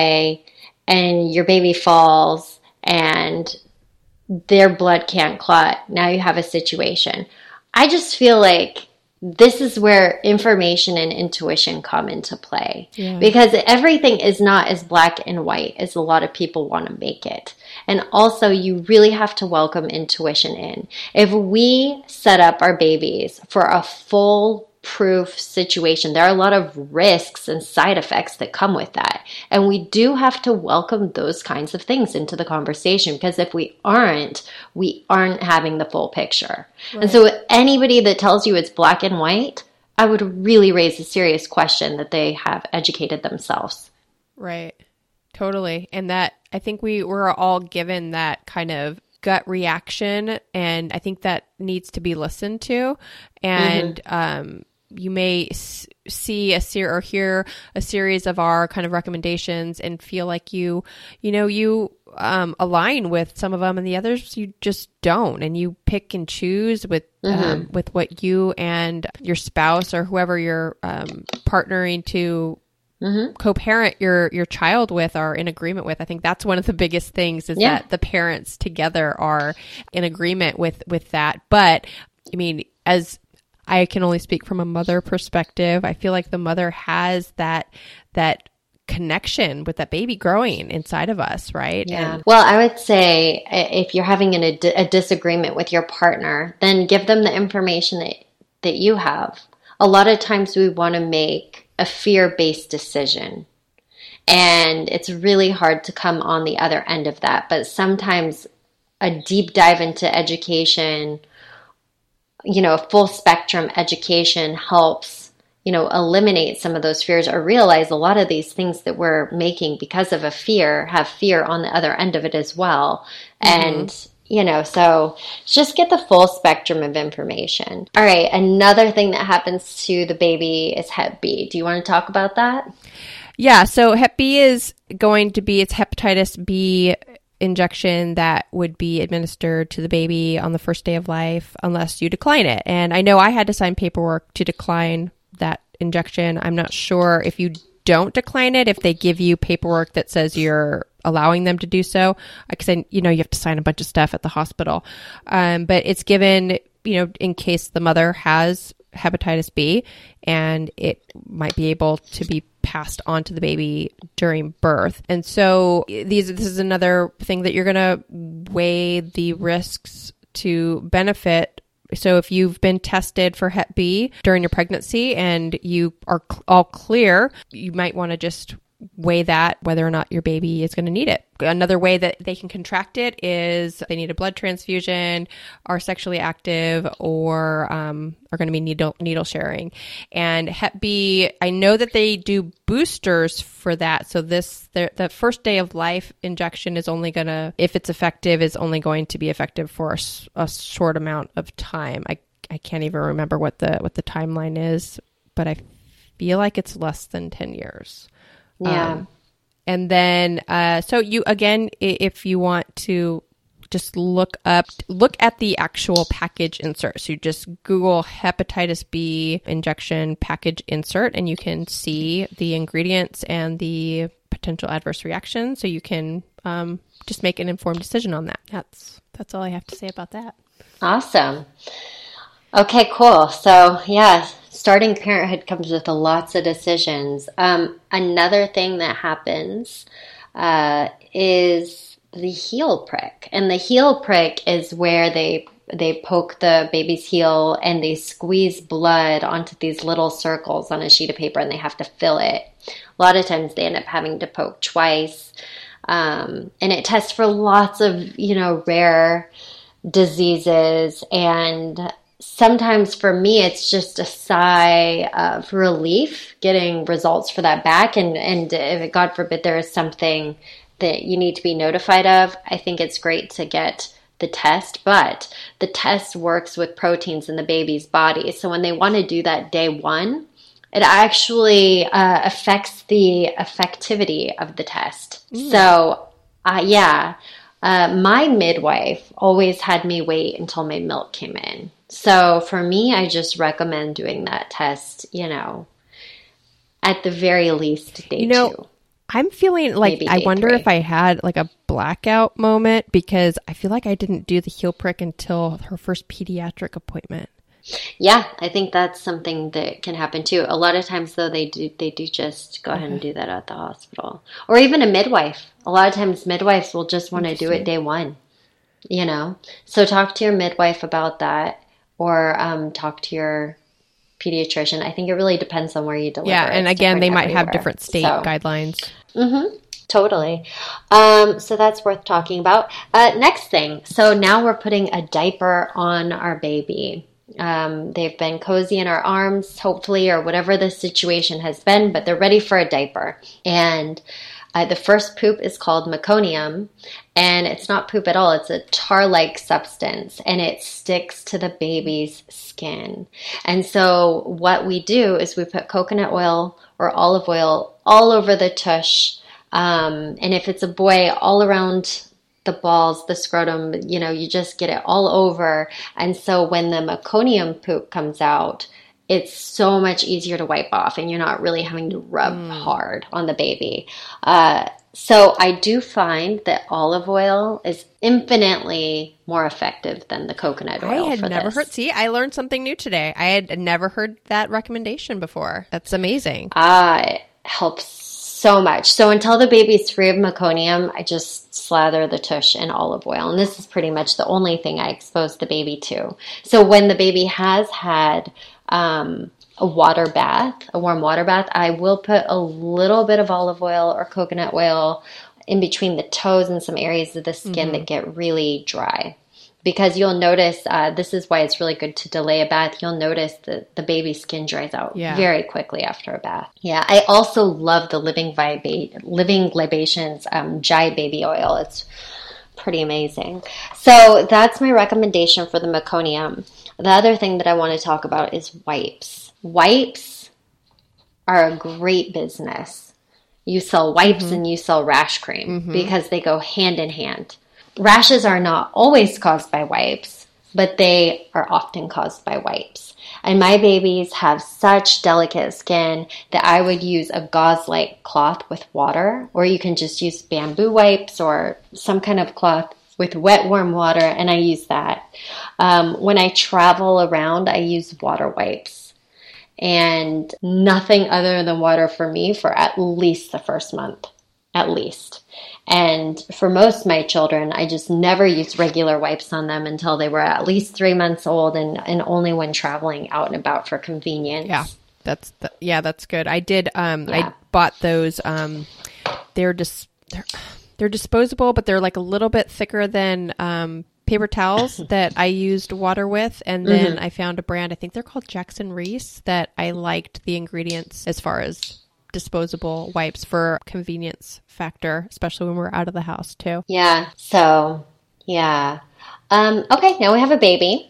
K and your baby falls and their blood can't clot, now you have a situation. I just feel like this is where information and intuition come into play, yeah. because everything is not as black and white as a lot of people want to make it. And also, you really have to welcome intuition in. If we set up our babies for a foolproof situation, there are a lot of risks and side effects that come with that. And we do have to welcome those kinds of things into the conversation, because if we aren't, we aren't having the full picture. Right. And so anybody that tells you it's black and white, I would really raise a serious question that they have educated themselves. Right. Totally. And that, I think we were all given that kind of gut reaction, and I think that needs to be listened to. And mm-hmm. um, you may s- see a ser- or hear a series of our kind of recommendations and feel like you, you know, you um, align with some of them, and the others you just don't, and you pick and choose with mm-hmm. um, with what you and your spouse or whoever you're um, partnering to Mm-hmm. co-parent your your child with are in agreement with. I think that's one of the biggest things is yeah. that the parents together are in agreement with with that. But I mean, as I can only speak from a mother perspective, I feel like the mother has that that connection with that baby growing inside of us, right? Yeah. And, well, I would say if you're having an, a, a disagreement with your partner, then give them the information that, that you have. A lot of times we want to make a fear-based decision, and it's really hard to come on the other end of that. But sometimes a deep dive into education, you know, a full spectrum education helps, you know, eliminate some of those fears, or realize a lot of these things that we're making because of a fear have fear on the other end of it as well. Mm-hmm. And you know, so just get the full spectrum of information. All right, another thing that happens to the baby is Hep B. Do you want to talk about that? Yeah, so Hep B is going to be, it's hepatitis B injection that would be administered to the baby on the first day of life unless you decline it. And I know I had to sign paperwork to decline that injection. I'm not sure if you don't decline it, if they give you paperwork that says you're allowing them to do so, because you know you have to sign a bunch of stuff at the hospital. Um, but it's given, you know, in case the mother has hepatitis B, and it might be able to be passed on to the baby during birth. And so these this is another thing that you're going to weigh the risks to benefit So if you've been tested for Hep B during your pregnancy and you are cl- all clear, you might want to just weigh that, whether or not your baby is going to need it. Another way that they can contract it is they need a blood transfusion, are sexually active, or um, are going to be needle needle sharing. And Hep B, I know that they do boosters for that. So this the, the first day of life injection is only going to, if it's effective, is only going to be effective for a, a short amount of time. I I can't even remember what the what the timeline is, but I feel like it's less than ten years. Yeah. Um, and then, uh, so you, again, if you want to just look up, look at the actual package insert. So you just Google hepatitis B injection package insert, and you can see the ingredients and the potential adverse reactions. So you can, um, just make an informed decision on that. That's, that's all I have to say about that. Awesome. Okay, cool. So yeah, starting parenthood comes with lots of decisions. Um, another thing that happens uh, is the heel prick. And the heel prick is where they they poke the baby's heel and they squeeze blood onto these little circles on a sheet of paper and they have to fill it. A lot of times they end up having to poke twice. Um, and it tests for lots of, you know, rare diseases, and sometimes for me, it's just a sigh of relief getting results for that back. And, and if, God forbid, there is something that you need to be notified of, I think it's great to get the test. But the test works with proteins in the baby's body. So when they want to do that day one, it actually uh, affects the effectivity of the test. Mm. So, uh, yeah, uh, my midwife always had me wait until my milk came in. So for me, I just recommend doing that test, you know, at the very least day you know, two. I'm feeling like, I wonder three. if I had like a blackout moment, because I feel like I didn't do the heel prick until her first pediatric appointment. Yeah, I think that's something that can happen too. A lot of times though, they do, they do just go ahead and do that at the hospital, or even a midwife. A lot of times midwives will just want to do it day one, you know, so talk to your midwife about that. Or um, talk to your pediatrician. I think it really depends on where you deliver. Yeah, and it's again, they might everywhere. have different state so. guidelines. Mm-hmm. Totally. Um, so that's worth talking about. Uh, next thing. So now we're putting a diaper on our baby. Um, they've been cozy in our arms, hopefully, or whatever the situation has been, but they're ready for a diaper. And Uh, the first poop is called meconium, and it's not poop at all. It's a tar-like substance, and it sticks to the baby's skin. And so what we do is we put coconut oil or olive oil all over the tush, um, and if it's a boy, all around the balls, the scrotum, you know, you just get it all over. And so when the meconium poop comes out, it's so much easier to wipe off, and you're not really having to rub mm. hard on the baby. Uh, so I do find that olive oil is infinitely more effective than the coconut oil. I had for never this. heard. See, I learned something new today. I had never heard that recommendation before. That's amazing. Ah, uh, it helps so much. So until the baby's free of meconium, I just slather the tush in olive oil, and this is pretty much the only thing I expose the baby to. So when the baby has had Um, a water bath, a warm water bath, I will put a little bit of olive oil or coconut oil in between the toes and some areas of the skin mm-hmm. that get really dry. Because you'll notice, uh, this is why it's really good to delay a bath. You'll notice that the baby's skin dries out yeah. very quickly after a bath. Yeah, I also love the Living, Viba- Living Libations um, Jai Baby Oil. It's pretty amazing. So that's my recommendation for the meconium. The other thing that I want to talk about is wipes. Wipes are a great business. You sell wipes mm-hmm. and you sell rash cream mm-hmm. because they go hand in hand. Rashes are not always caused by wipes, but they are often caused by wipes. And my babies have such delicate skin that I would use a gauze-like cloth with water, or you can just use bamboo wipes or some kind of cloth with wet, warm water, and I use that. Um, when I travel around, I use water wipes. And nothing other than water for me for at least the first month. at least. And for most of my children, I just never used regular wipes on them until they were at least three months old, and, and only when traveling out and about for convenience. Yeah, that's the, yeah, that's good. I did. Um, Yeah. I bought those. Um, they're just they're, they're disposable, but they're like a little bit thicker than um, paper towels that I used water with. And then Mm-hmm. I found a brand. I think they're called Jackson Reese that I liked the ingredients as far as disposable wipes for convenience factor, especially when we're out of the house too. Yeah. So, yeah. Um, okay, now we have a baby,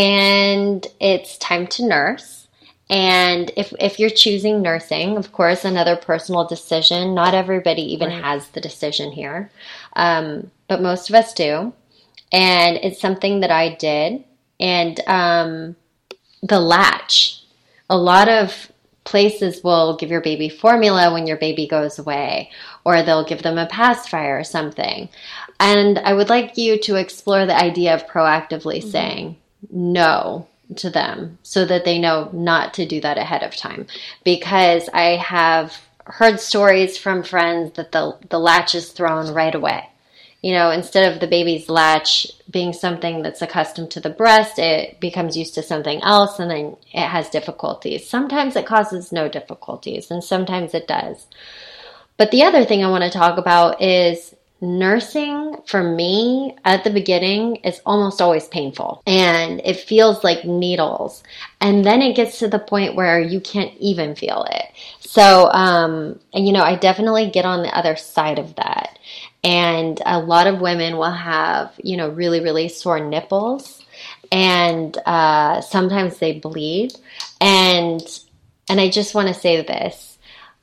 and it's time to nurse. And if if you're choosing nursing, of course, another personal decision. Not everybody even Right. has the decision here, um, but most of us do. And it's something that I did. And um, the latch, a lot of places will give your baby formula when your baby goes away, or they'll give them a pacifier or something. And I would like you to explore the idea of proactively mm-hmm. saying no to them so that they know not to do that ahead of time. Because I have heard stories from friends that the, the latch is thrown right away. You know, instead of the baby's latch being something that's accustomed to the breast, it becomes used to something else, and then it has difficulties. Sometimes it causes no difficulties, and sometimes it does. But the other thing I want to talk about is nursing, for me, at the beginning, is almost always painful. And it feels like needles. And then it gets to the point where you can't even feel it. So, um, and, you know, I definitely get on the other side of that. And a lot of women will have, you know, really, really sore nipples, and uh, sometimes they bleed. And and I just want to say this.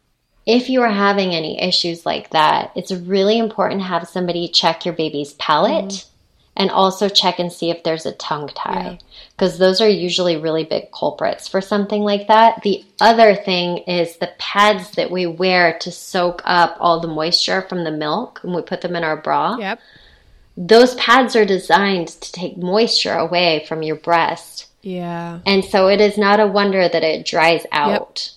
If you are having any issues like that, it's really important to have somebody check your baby's palate mm-hmm. and also check and see if there's a tongue tie, because yeah. those are usually really big culprits for something like that. The other thing is the pads that we wear to soak up all the moisture from the milk, and we put them in our bra. Yep. Those pads are designed to take moisture away from your breast. Yeah. And so it is not a wonder that it dries out. Yep.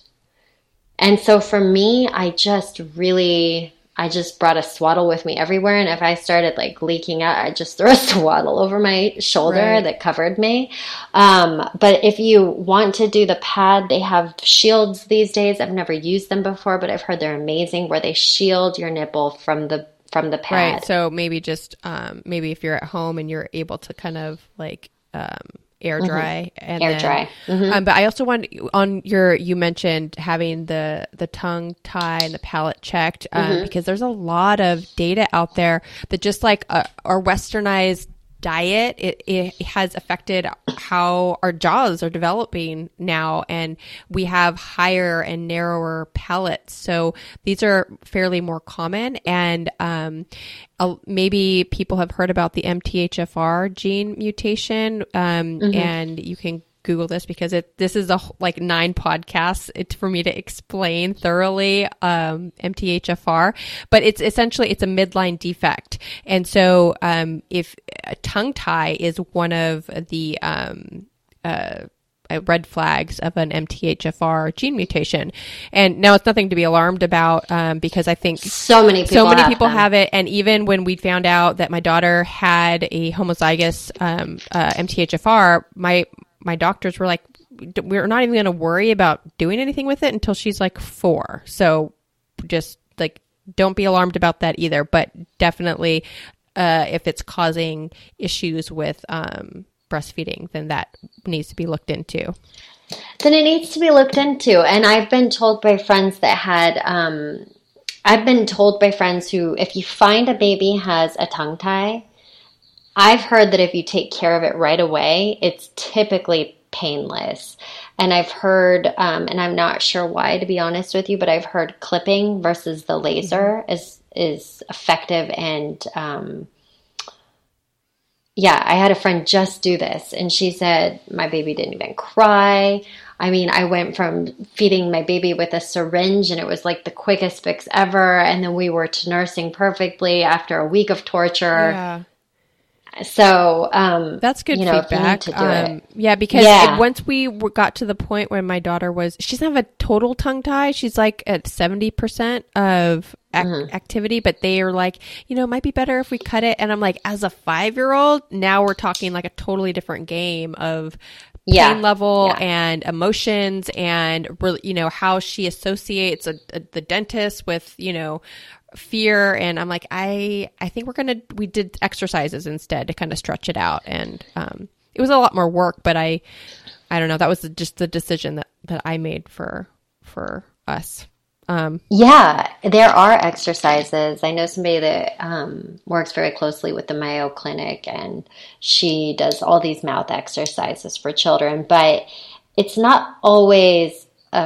And so for me, I just really, I just brought a swaddle with me everywhere. And if I started like leaking out, I'd just throw a swaddle over my shoulder right. that covered me. Um, but if you want to do the pad, they have shields these days. I've never used them before, but I've heard they're amazing, where they shield your nipple from the from the pad. Right. So maybe just, um, maybe if you're at home and you're able to kind of like, um, air dry mm-hmm. and air then, dry. Mm-hmm. Um, but I also want on your, you mentioned having the, the tongue tie and the palate checked, um, mm-hmm. because there's a lot of data out there that just like uh, our westernized diet, it, it has affected how our jaws are developing now, and we have higher and narrower palates. So these are fairly more common, and um, uh, maybe people have heard about the M T H F R gene mutation, um, mm-hmm. and you can Google this because it this is a like nine podcasts it, for me to explain thoroughly um, M T H F R, but it's essentially it's a midline defect, and so um, if a tongue tie is one of the um, uh, red flags of an M T H F R gene mutation, and now it's nothing to be alarmed about um, because I think so many people so many have people them. have it, and even when we found out that my daughter had a homozygous um, uh, M T H F R, my my doctors were like, we're not even going to worry about doing anything with it until she's like four. So just like, don't be alarmed about that either. But definitely, uh, if it's causing issues with um, breastfeeding, then that needs to be looked into. Then it needs to be looked into. And I've been told by friends that had, um, I've been told by friends who, if you find a baby has a tongue tie, I've heard that if you take care of it right away, it's typically painless. And I've heard, um, and I'm not sure why, to be honest with you, but I've heard clipping versus the laser is is effective. And um, yeah, I had a friend just do this, and she said my baby didn't even cry. I mean, I went from feeding my baby with a syringe, and it was like the quickest fix ever, and then we were to nursing perfectly after a week of torture. Yeah. So, um, that's good you know, feedback. to do um, it. Yeah, because Yeah. it, once we w- got to the point when my daughter was, she doesn't have a total tongue tie. She's like at seventy percent of ac- Mm-hmm. activity, but they are like, you know, it might be better if we cut it. And I'm like, as a five year old, now we're talking like a totally different game of pain Yeah. level Yeah. and emotions and really, you know, how she associates a, a, the dentist with, you know, fear. And I'm like, I, I think we're going to, we did exercises instead to kind of stretch it out. And, um, it was a lot more work, but I, I don't know. That was just the decision that, that I made for, for us. Um, Yeah, there are exercises. I know somebody that um, works very closely with the Mayo Clinic, and she does all these mouth exercises for children, but it's not always a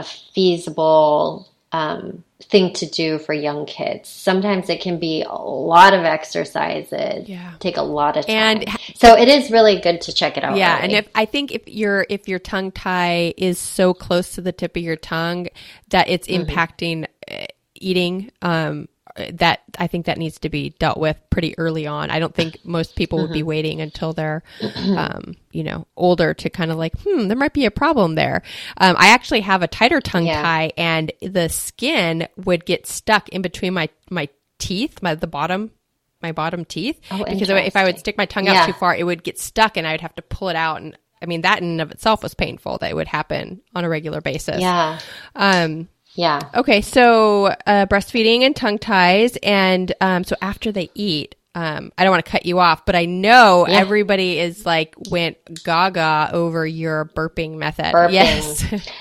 feasible um, thing to do for young kids. Sometimes it can be a lot of exercises, Yeah. take a lot of time. And- so it is really good to check it out. Yeah, early. and if I think if your if your tongue tie is so close to the tip of your tongue that it's Mm-hmm. impacting uh, eating, um, that I think that needs to be dealt with pretty early on. I don't think most people would be Mm-hmm. waiting until they're, um, you know, older to kind of like, hmm, there might be a problem there. Um, I actually have a tighter tongue Yeah. tie, and the skin would get stuck in between my my teeth, my the bottom. my bottom teeth Oh, because if I would interesting. stick my tongue out Yeah. too far, it would get stuck and I would have to pull it out. And I mean, that in and of itself was painful. That it would happen on a regular basis. Yeah, Um, yeah. okay. So, uh, breastfeeding and tongue ties. And, um, so after they eat, um, I don't want to cut you off, but I know Yeah. everybody is like went gaga over your burping method. Burping. Yes.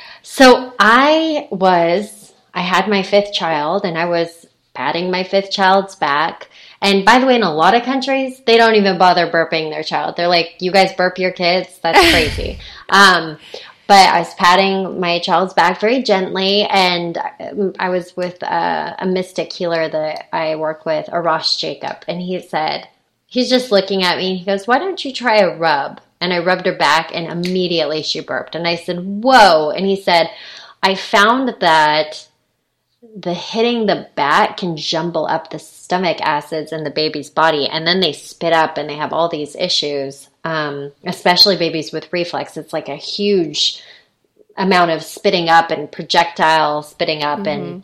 So I was, I had my fifth child and I was patting my fifth child's back. And by the way, in a lot of countries, they don't even bother burping their child. They're like, you guys burp your kids? That's crazy. um, but I was patting my child's back very gently. And I was with a, a mystic healer that I work with, Arash Jacob. And he said, he's just looking at me. He goes, why don't you try a rub? And I rubbed her back and immediately she burped. And I said, whoa. And he said, I found that the hitting the back can jumble up the stomach acids in the baby's body. And then they spit up and they have all these issues, um, especially babies with reflux. It's like a huge amount of spitting up and projectile spitting up mm-hmm. and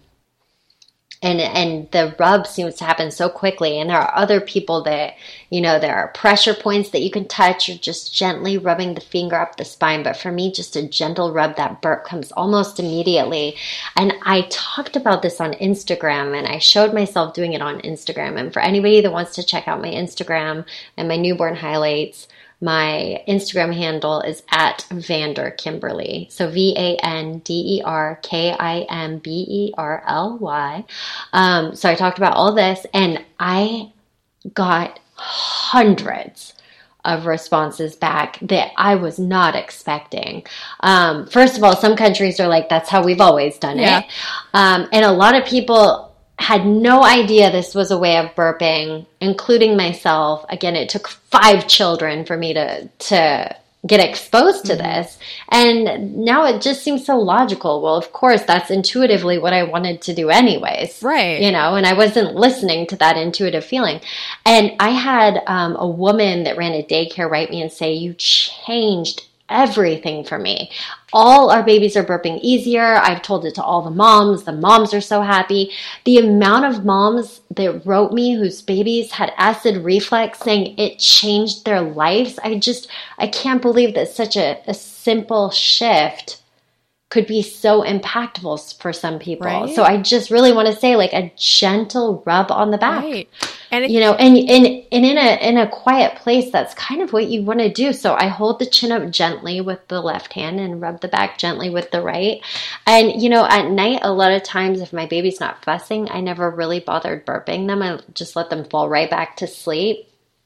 And and the rub seems to happen so quickly. And there are other people that, you know, there are pressure points that you can touch. You're just gently rubbing the finger up the spine. But for me, just a gentle rub, that burp comes almost immediately. And I talked about this on Instagram, and I showed myself doing it on Instagram. And for anybody that wants to check out my Instagram and my newborn highlights, my Instagram handle is at Vander Kimberly. So V A N D E R K I M B E R L Y. Um, so I talked about all this, and I got hundreds of responses back that I was not expecting. Um, first of all, some countries are like, that's how we've always done yeah. it. Um, and a lot of people had no idea this was a way of burping, including myself. Again, it took five children for me to to get exposed to mm-hmm. this. And now it just seems so logical. Well, of course, that's intuitively what I wanted to do anyways. Right. You know, and I wasn't listening to that intuitive feeling. And I had um, a woman that ran a daycare write me and say, you changed everything for me. All our babies are burping easier. I've told it to all the moms. The moms are so happy. The amount of moms that wrote me whose babies had acid reflux saying it changed their lives. I just, I can't believe that such a, a simple shift could be so impactful for some people. Right. So I just really want to say, like, a gentle rub on the back. Right. And it, you know, and, and and in a in a quiet place, that's kind of what you want to do. So I hold the chin up gently with the left hand and rub the back gently with the right. And, you know, at night, a lot of times if my baby's not fussing, I never really bothered burping them. I just let them fall right back to sleep.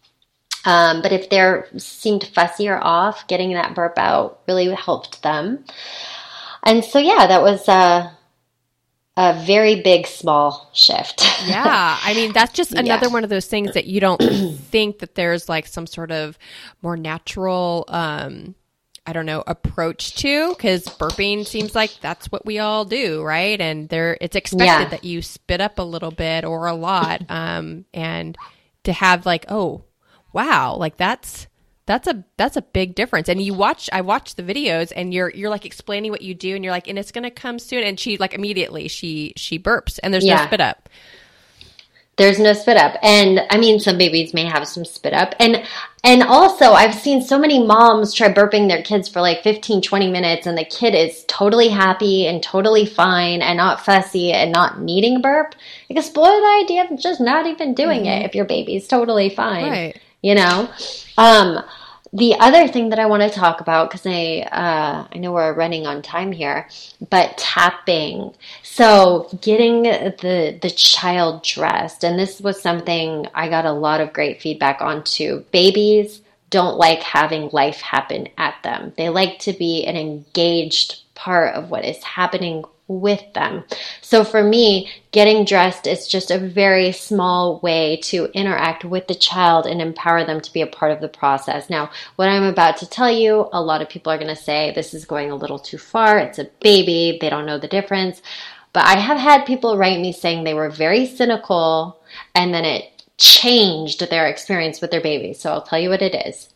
Um, but if they seemed fussy or off, getting that burp out really helped them. And so, yeah, that was a, a very big, small shift. Yeah. I mean, that's just another yeah. one of those things that you don't think that there's like some sort of more natural, um, I don't know, approach to, because burping seems like that's what we all do, right? And there, it's expected yeah. that you spit up a little bit or a lot, um, and to have like, oh, wow, like that's that's a that's a big difference. And you watch I watched the videos and you're you're like explaining what you do and you're like, and it's gonna come soon, and she like immediately she she burps and there's yeah. no spit up. There's no spit up. And I mean, some babies may have some spit up. And and also, I've seen so many moms try burping their kids for like fifteen, twenty minutes, and the kid is totally happy and totally fine and not fussy and not needing burp. Like, explore the idea of just not even doing mm-hmm. it if your baby's totally fine. Right. You know? Um, the other thing that I want to talk about, because I uh, I know we're running on time here, but tapping. So getting the the child dressed, and this was something I got a lot of great feedback on too. Babies don't like having life happen at them. They like to be an engaged part of what is happening with them. So for me, getting dressed is just a very small way to interact with the child and empower them to be a part of the process. Now, what I'm about to tell you, a lot of people are going to say this is going a little too far. It's a baby. They don't know the difference. But I have had people write me saying they were very cynical and then it changed their experience with their baby. So I'll tell you what it is.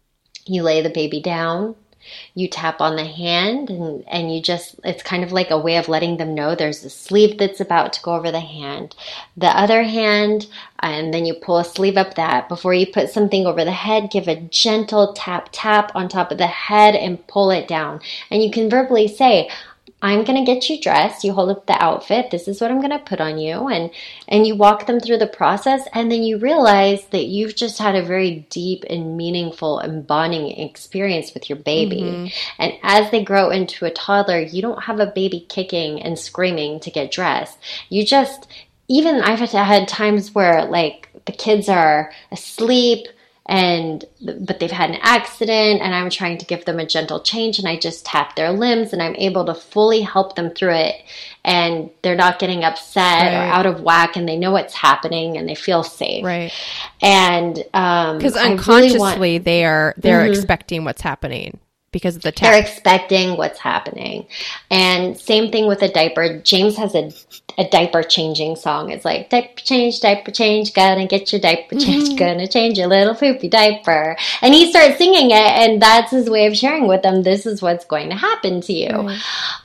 You lay the baby down. You tap on the hand and, and you just, it's kind of like a way of letting them know there's a sleeve that's about to go over the hand. The other hand, and then you pull a sleeve up that. Before you put something over the head, give a gentle tap, tap on top of the head and pull it down. And you can verbally say, I'm going to get you dressed. You hold up the outfit. This is what I'm going to put on you. And, and you walk them through the process. And then you realize that you've just had a very deep and meaningful and bonding experience with your baby. Mm-hmm. And as they grow into a toddler, you don't have a baby kicking and screaming to get dressed. You just, even I've had times where like the kids are asleep, and but they've had an accident and I'm trying to give them a gentle change and I just tap their limbs and I'm able to fully help them through it and they're not getting upset right. or out of whack and they know what's happening and they feel safe. Right. And um because unconsciously really want, they are they're mm-hmm. expecting what's happening because of the tap. They're expecting what's happening. And same thing with a diaper. James has a a diaper changing song. It's like, diaper change, diaper change, gonna get your diaper changed, gonna change your little poopy diaper. And he starts singing it, and that's his way of sharing with them, this is what's going to happen to you. Right.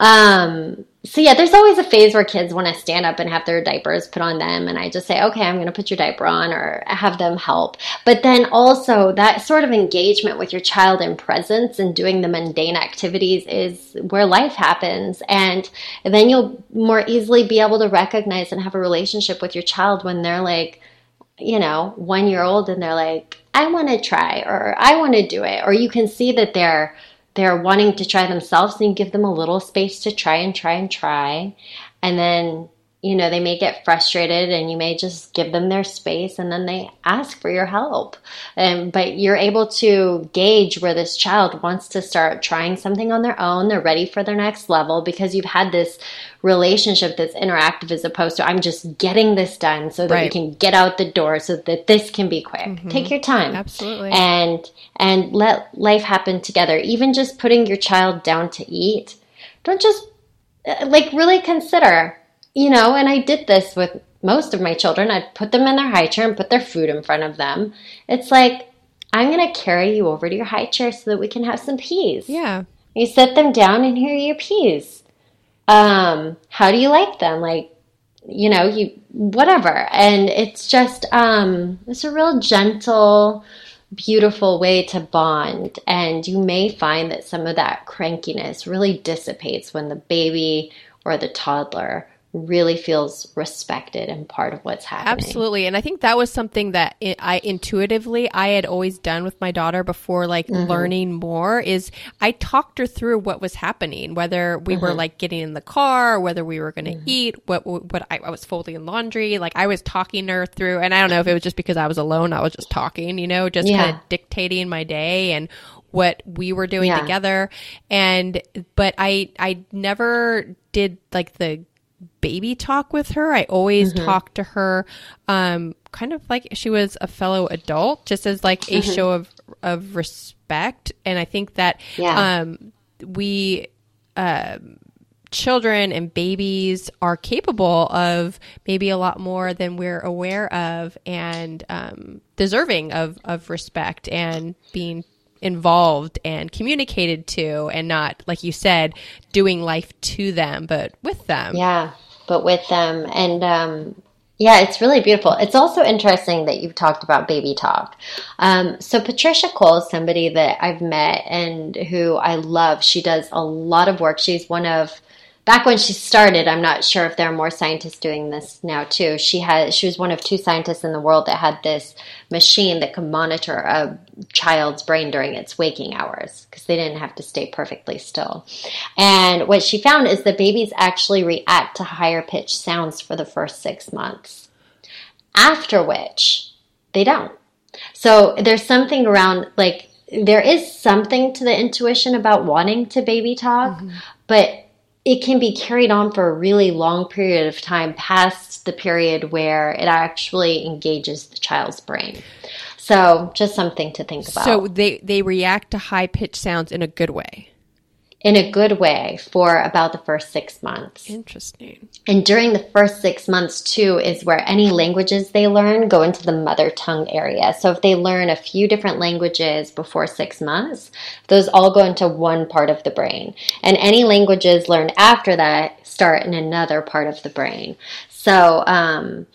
Um, so yeah, there's always a phase where kids want to stand up and have their diapers put on them, and I just say, okay, I'm going to put your diaper on, or have them help. But then also that sort of engagement with your child in presence and doing the mundane activities is where life happens, and then you'll more easily be able to recognize and have a relationship with your child when they're like, you know, one year old and they're like, I want to try, or I want to do it, or you can see that they're they're wanting to try themselves, and you give them a little space to try and try and try. And then, you know, they may get frustrated and you may just give them their space and then they ask for your help. Um, but you're able to gauge where this child wants to start trying something on their own. They're ready for their next level because you've had this relationship that's interactive as opposed to I'm just getting this done so that right. we can get out the door so that this can be quick. Mm-hmm. Take your time. Absolutely. And and let life happen together. Even just putting your child down to eat. Don't just, like, really consider, you know, and I did this with most of my children. I'd put them in their high chair and put their food in front of them. It's like, I'm going to carry you over to your high chair so that we can have some peas. Yeah. You set them down and here are your peas. Um, how do you like them? Like, you know, you, whatever. And it's just, um, it's a real gentle, beautiful way to bond. And you may find that some of that crankiness really dissipates when the baby or the toddler really feels respected and part of what's happening. Absolutely. And I think that was something that I intuitively, I had always done with my daughter before, like mm-hmm. learning more, is I talked her through what was happening, whether we mm-hmm. were like getting in the car, whether we were going to mm-hmm. eat, what what I, I was folding laundry. Like I was talking her through, and I don't know if it was just because I was alone, I was just talking, you know, just yeah. kind of dictating my day and what we were doing yeah. together. And, but I, I never did like the baby talk with her. I always mm-hmm. talked to her um kind of like she was a fellow adult, just as like a mm-hmm. show of of respect. And I think that yeah. um we uh children and babies are capable of maybe a lot more than we're aware of, and um, deserving of, of respect and being involved and communicated to, and not, like you said, doing life to them, but with them. Yeah, but with them. And um, yeah, it's really beautiful. It's also interesting that you've talked about baby talk. Um, so Patricia Cole is somebody that I've met and who I love. She does a lot of work. She's one of, back when she started, I'm not sure if there are more scientists doing this now too. She had, she was one of two scientists in the world that had this machine that could monitor a child's brain during its waking hours, because they didn't have to stay perfectly still. And what she found is that babies actually react to higher pitched sounds for the first six months, after which they don't. So there's something around, like, there is something to the intuition about wanting to baby talk, mm-hmm. but it can be carried on for a really long period of time past the period where it actually engages the child's brain. So just something to think about. So they, they react to high-pitched sounds in a good way. In a good way for about the first six months. Interesting. And during the first six months, too, is where any languages they learn go into the mother tongue area. So if they learn a few different languages before six months, those all go into one part of the brain. And any languages learned after that start in another part of the brain. So um,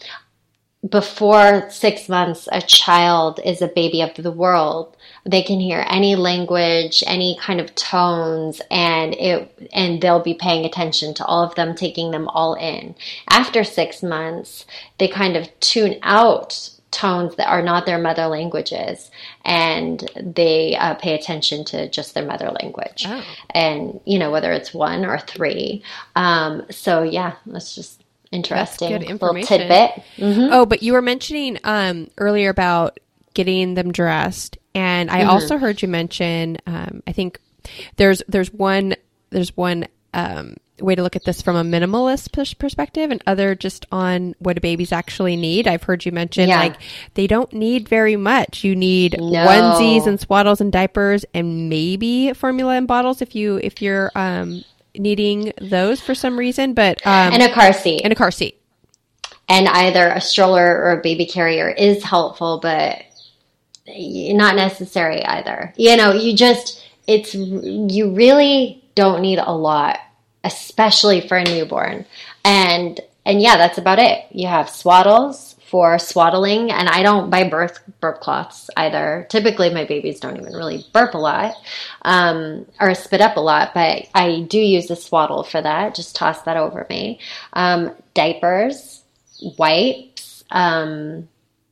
before six months, a child is a baby of the world. They can hear any language, any kind of tones, and it and they'll be paying attention to all of them, taking them all in. After six months, they kind of tune out tones that are not their mother languages, and they uh, pay attention to just their mother language. Oh. And, you know, whether it's one or three. Um, so, yeah, that's just interesting. That's good information. Little tidbit. Mm-hmm. Oh, but you were mentioning um, earlier about getting them dressed. And I mm-hmm. also heard you mention, um, I think there's there's one there's one um, way to look at this from a minimalist pers- perspective, and other just on what do babies actually need. I've heard you mention yeah. like they don't need very much. You need no. onesies and swaddles and diapers, and maybe formula and bottles if you if you're um, needing those for some reason. But um, and a car seat and a car seat, and either a stroller or a baby carrier is helpful, but not necessary either. You know, you just, it's, you really don't need a lot, especially for a newborn. And, and yeah, that's about it. You have swaddles for swaddling, and I don't buy birth burp cloths either. Typically, my babies don't even really burp a lot, um, or spit up a lot, but I do use a swaddle for that. Just toss that over me. Um, diapers, wipes, um,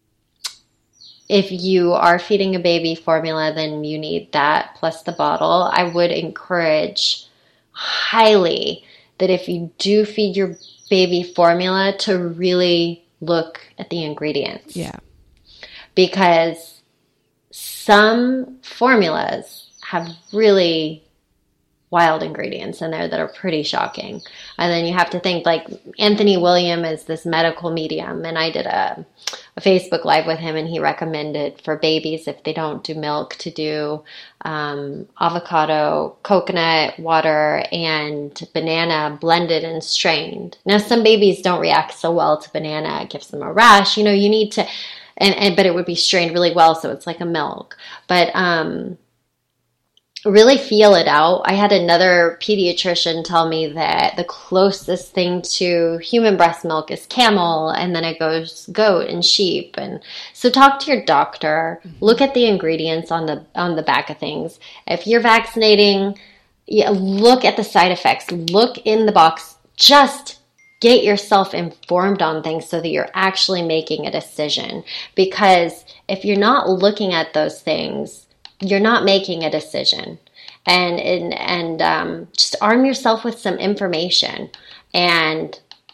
if you are feeding a baby formula, then you need that plus the bottle. I would encourage highly that if you do feed your baby formula, to really look at the ingredients. Yeah. Because some formulas have really wild ingredients in there that are pretty shocking. And then you have to think, like, Anthony William is this medical medium, and I did a, a Facebook Live with him, and he recommended for babies, if they don't do milk, to do um, avocado, coconut water, and banana blended and strained. Now, some babies don't react so well to banana. It gives them a rash. You know, you need to, and, and but it would be strained really well, so it's like a milk. But, um, really feel it out. I had another pediatrician tell me that the closest thing to human breast milk is camel, and then it goes goat and sheep. And so talk to your doctor. Mm-hmm. Look at the ingredients on the on the back of things. If you're vaccinating, yeah, look at the side effects. Look in the box. Just get yourself informed on things so that you're actually making a decision. Because if you're not looking at those things, you're not making a decision. And and, and um, just arm yourself with some information. And,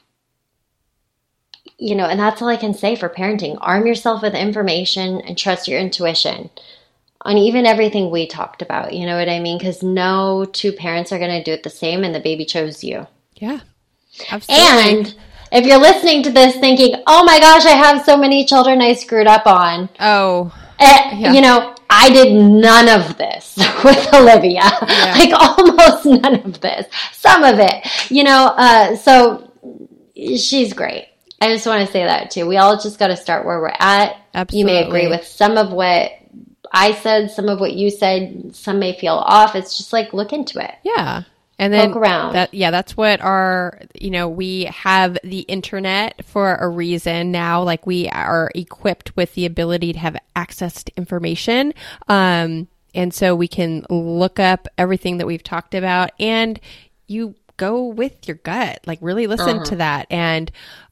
you know, and that's all I can say for parenting. Arm yourself with information and trust your intuition on even everything we talked about. You know what I mean? Because no two parents are going to do it the same, and the baby chose you. Yeah, absolutely. And if you're listening to this thinking, oh my gosh, I have so many children I screwed up on. Oh, Uh, yeah. You know, I did none of this with Olivia, yeah. like almost none of this, some of it, you know, uh, so she's great. I just want to say that too. We all just got to start where we're at. Absolutely. You may agree with some of what I said, some of what you said, some may feel off. It's just like, look into it. Yeah. And then poke around. That, yeah, that's what our, you know, we have the internet for a reason now. Like we are equipped with the ability to have access to information. Um, and so we can look up everything that we've talked about, and you go with your gut, like really listen uh-huh. to that. And,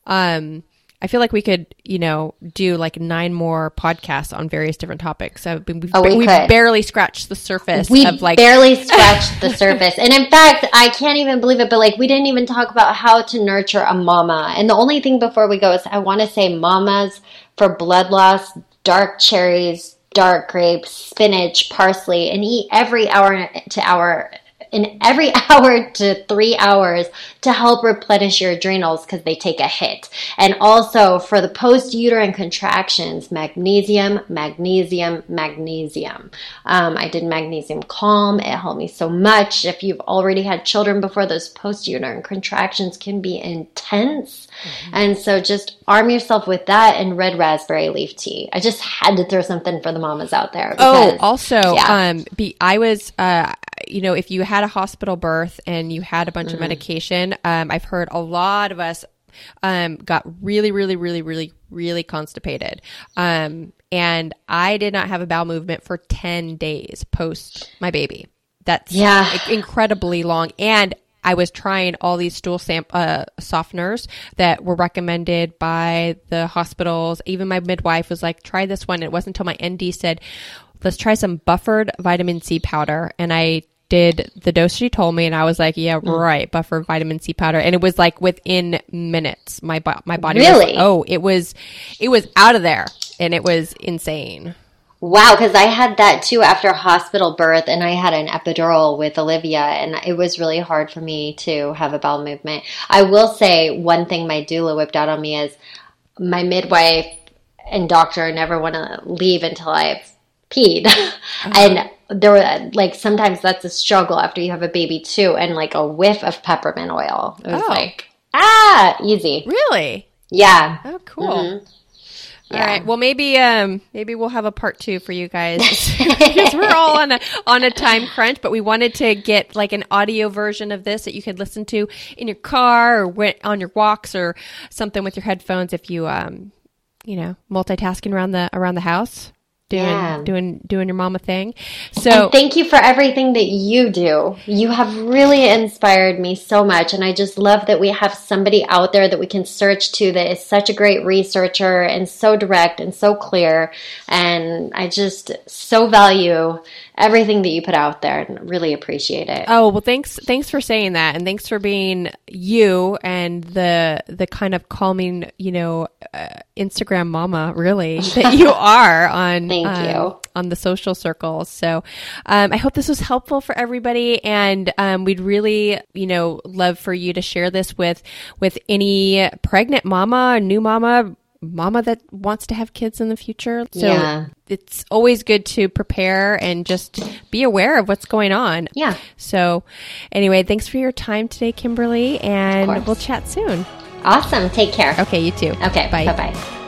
um, I feel like we could, you know, do like nine more podcasts on various different topics. So we've, oh, we we've could. barely scratched the surface we of like... barely scratched the surface. And in fact, I can't even believe it, but like we didn't even talk about how to nurture a mama. And the only thing before we go is I want to say mamas for blood loss, dark cherries, dark grapes, spinach, parsley, and eat every hour to hour in every hour to three hours to help replenish your adrenals because they take a hit. And also for the post-uterine contractions, magnesium, magnesium, magnesium. Um, I did Magnesium Calm. It helped me so much. If you've already had children before, those post-uterine contractions can be intense. Mm-hmm. And so just arm yourself with that and red raspberry leaf tea. I just had to throw something for the mamas out there. Because, oh, also, yeah. um, be, I was, uh, you know, if you had a hospital birth and you had a bunch mm-hmm. of medication, um, I've heard a lot of us um, got really, really, really, really, really constipated. Um, and I did not have a bowel movement for ten days post my baby. That's yeah. incredibly long. And I was trying all these stool sam- uh, softeners that were recommended by the hospitals. Even my midwife was like, try this one. It wasn't until my N D said, let's try some buffered vitamin C powder. And I did the dose she told me, and I was like, yeah, mm. right, buffered vitamin C powder. And it was like within minutes, my bo- my body really? was, oh, it was, it was out of there, and it was insane. Wow, because I had that too after hospital birth, and I had an epidural with Olivia, and it was really hard for me to have a bowel movement. I will say one thing my doula whipped out on me is my midwife and doctor never want to leave until I've peed. Uh-huh. And there were like sometimes that's a struggle after you have a baby too, and like a whiff of peppermint oil. It was oh. like, ah, easy. Really? Yeah. Oh, cool. Mm-hmm. Yeah. All right. Well, maybe um, maybe we'll have a part two for you guys because we're all on a on a time crunch. But we wanted to get like an audio version of this that you could listen to in your car or on your walks or something with your headphones if you um, you know, multitasking around the around the house. Doing, yeah. doing, doing your mama thing. So and thank you for everything that you do. You have really inspired me so much. And I just love that we have somebody out there that we can search to that is such a great researcher and so direct and so clear. And I just so value everything that you put out there and really appreciate it. Oh, well, thanks. Thanks for saying that. And thanks for being you and the, the kind of calming, you know, uh, Instagram mama, really, that you are on, Thank um, you. on the social circles. So, um, I hope this was helpful for everybody. And, um, we'd really, you know, love for you to share this with, with any pregnant mama, new mama, mama that wants to have kids in the future. So yeah. it's always good to prepare and just be aware of what's going on. Yeah. So anyway, thanks for your time today, Kimberly, and we'll chat soon. Awesome. Take care. Okay, you too. Okay. Bye. Bye-bye.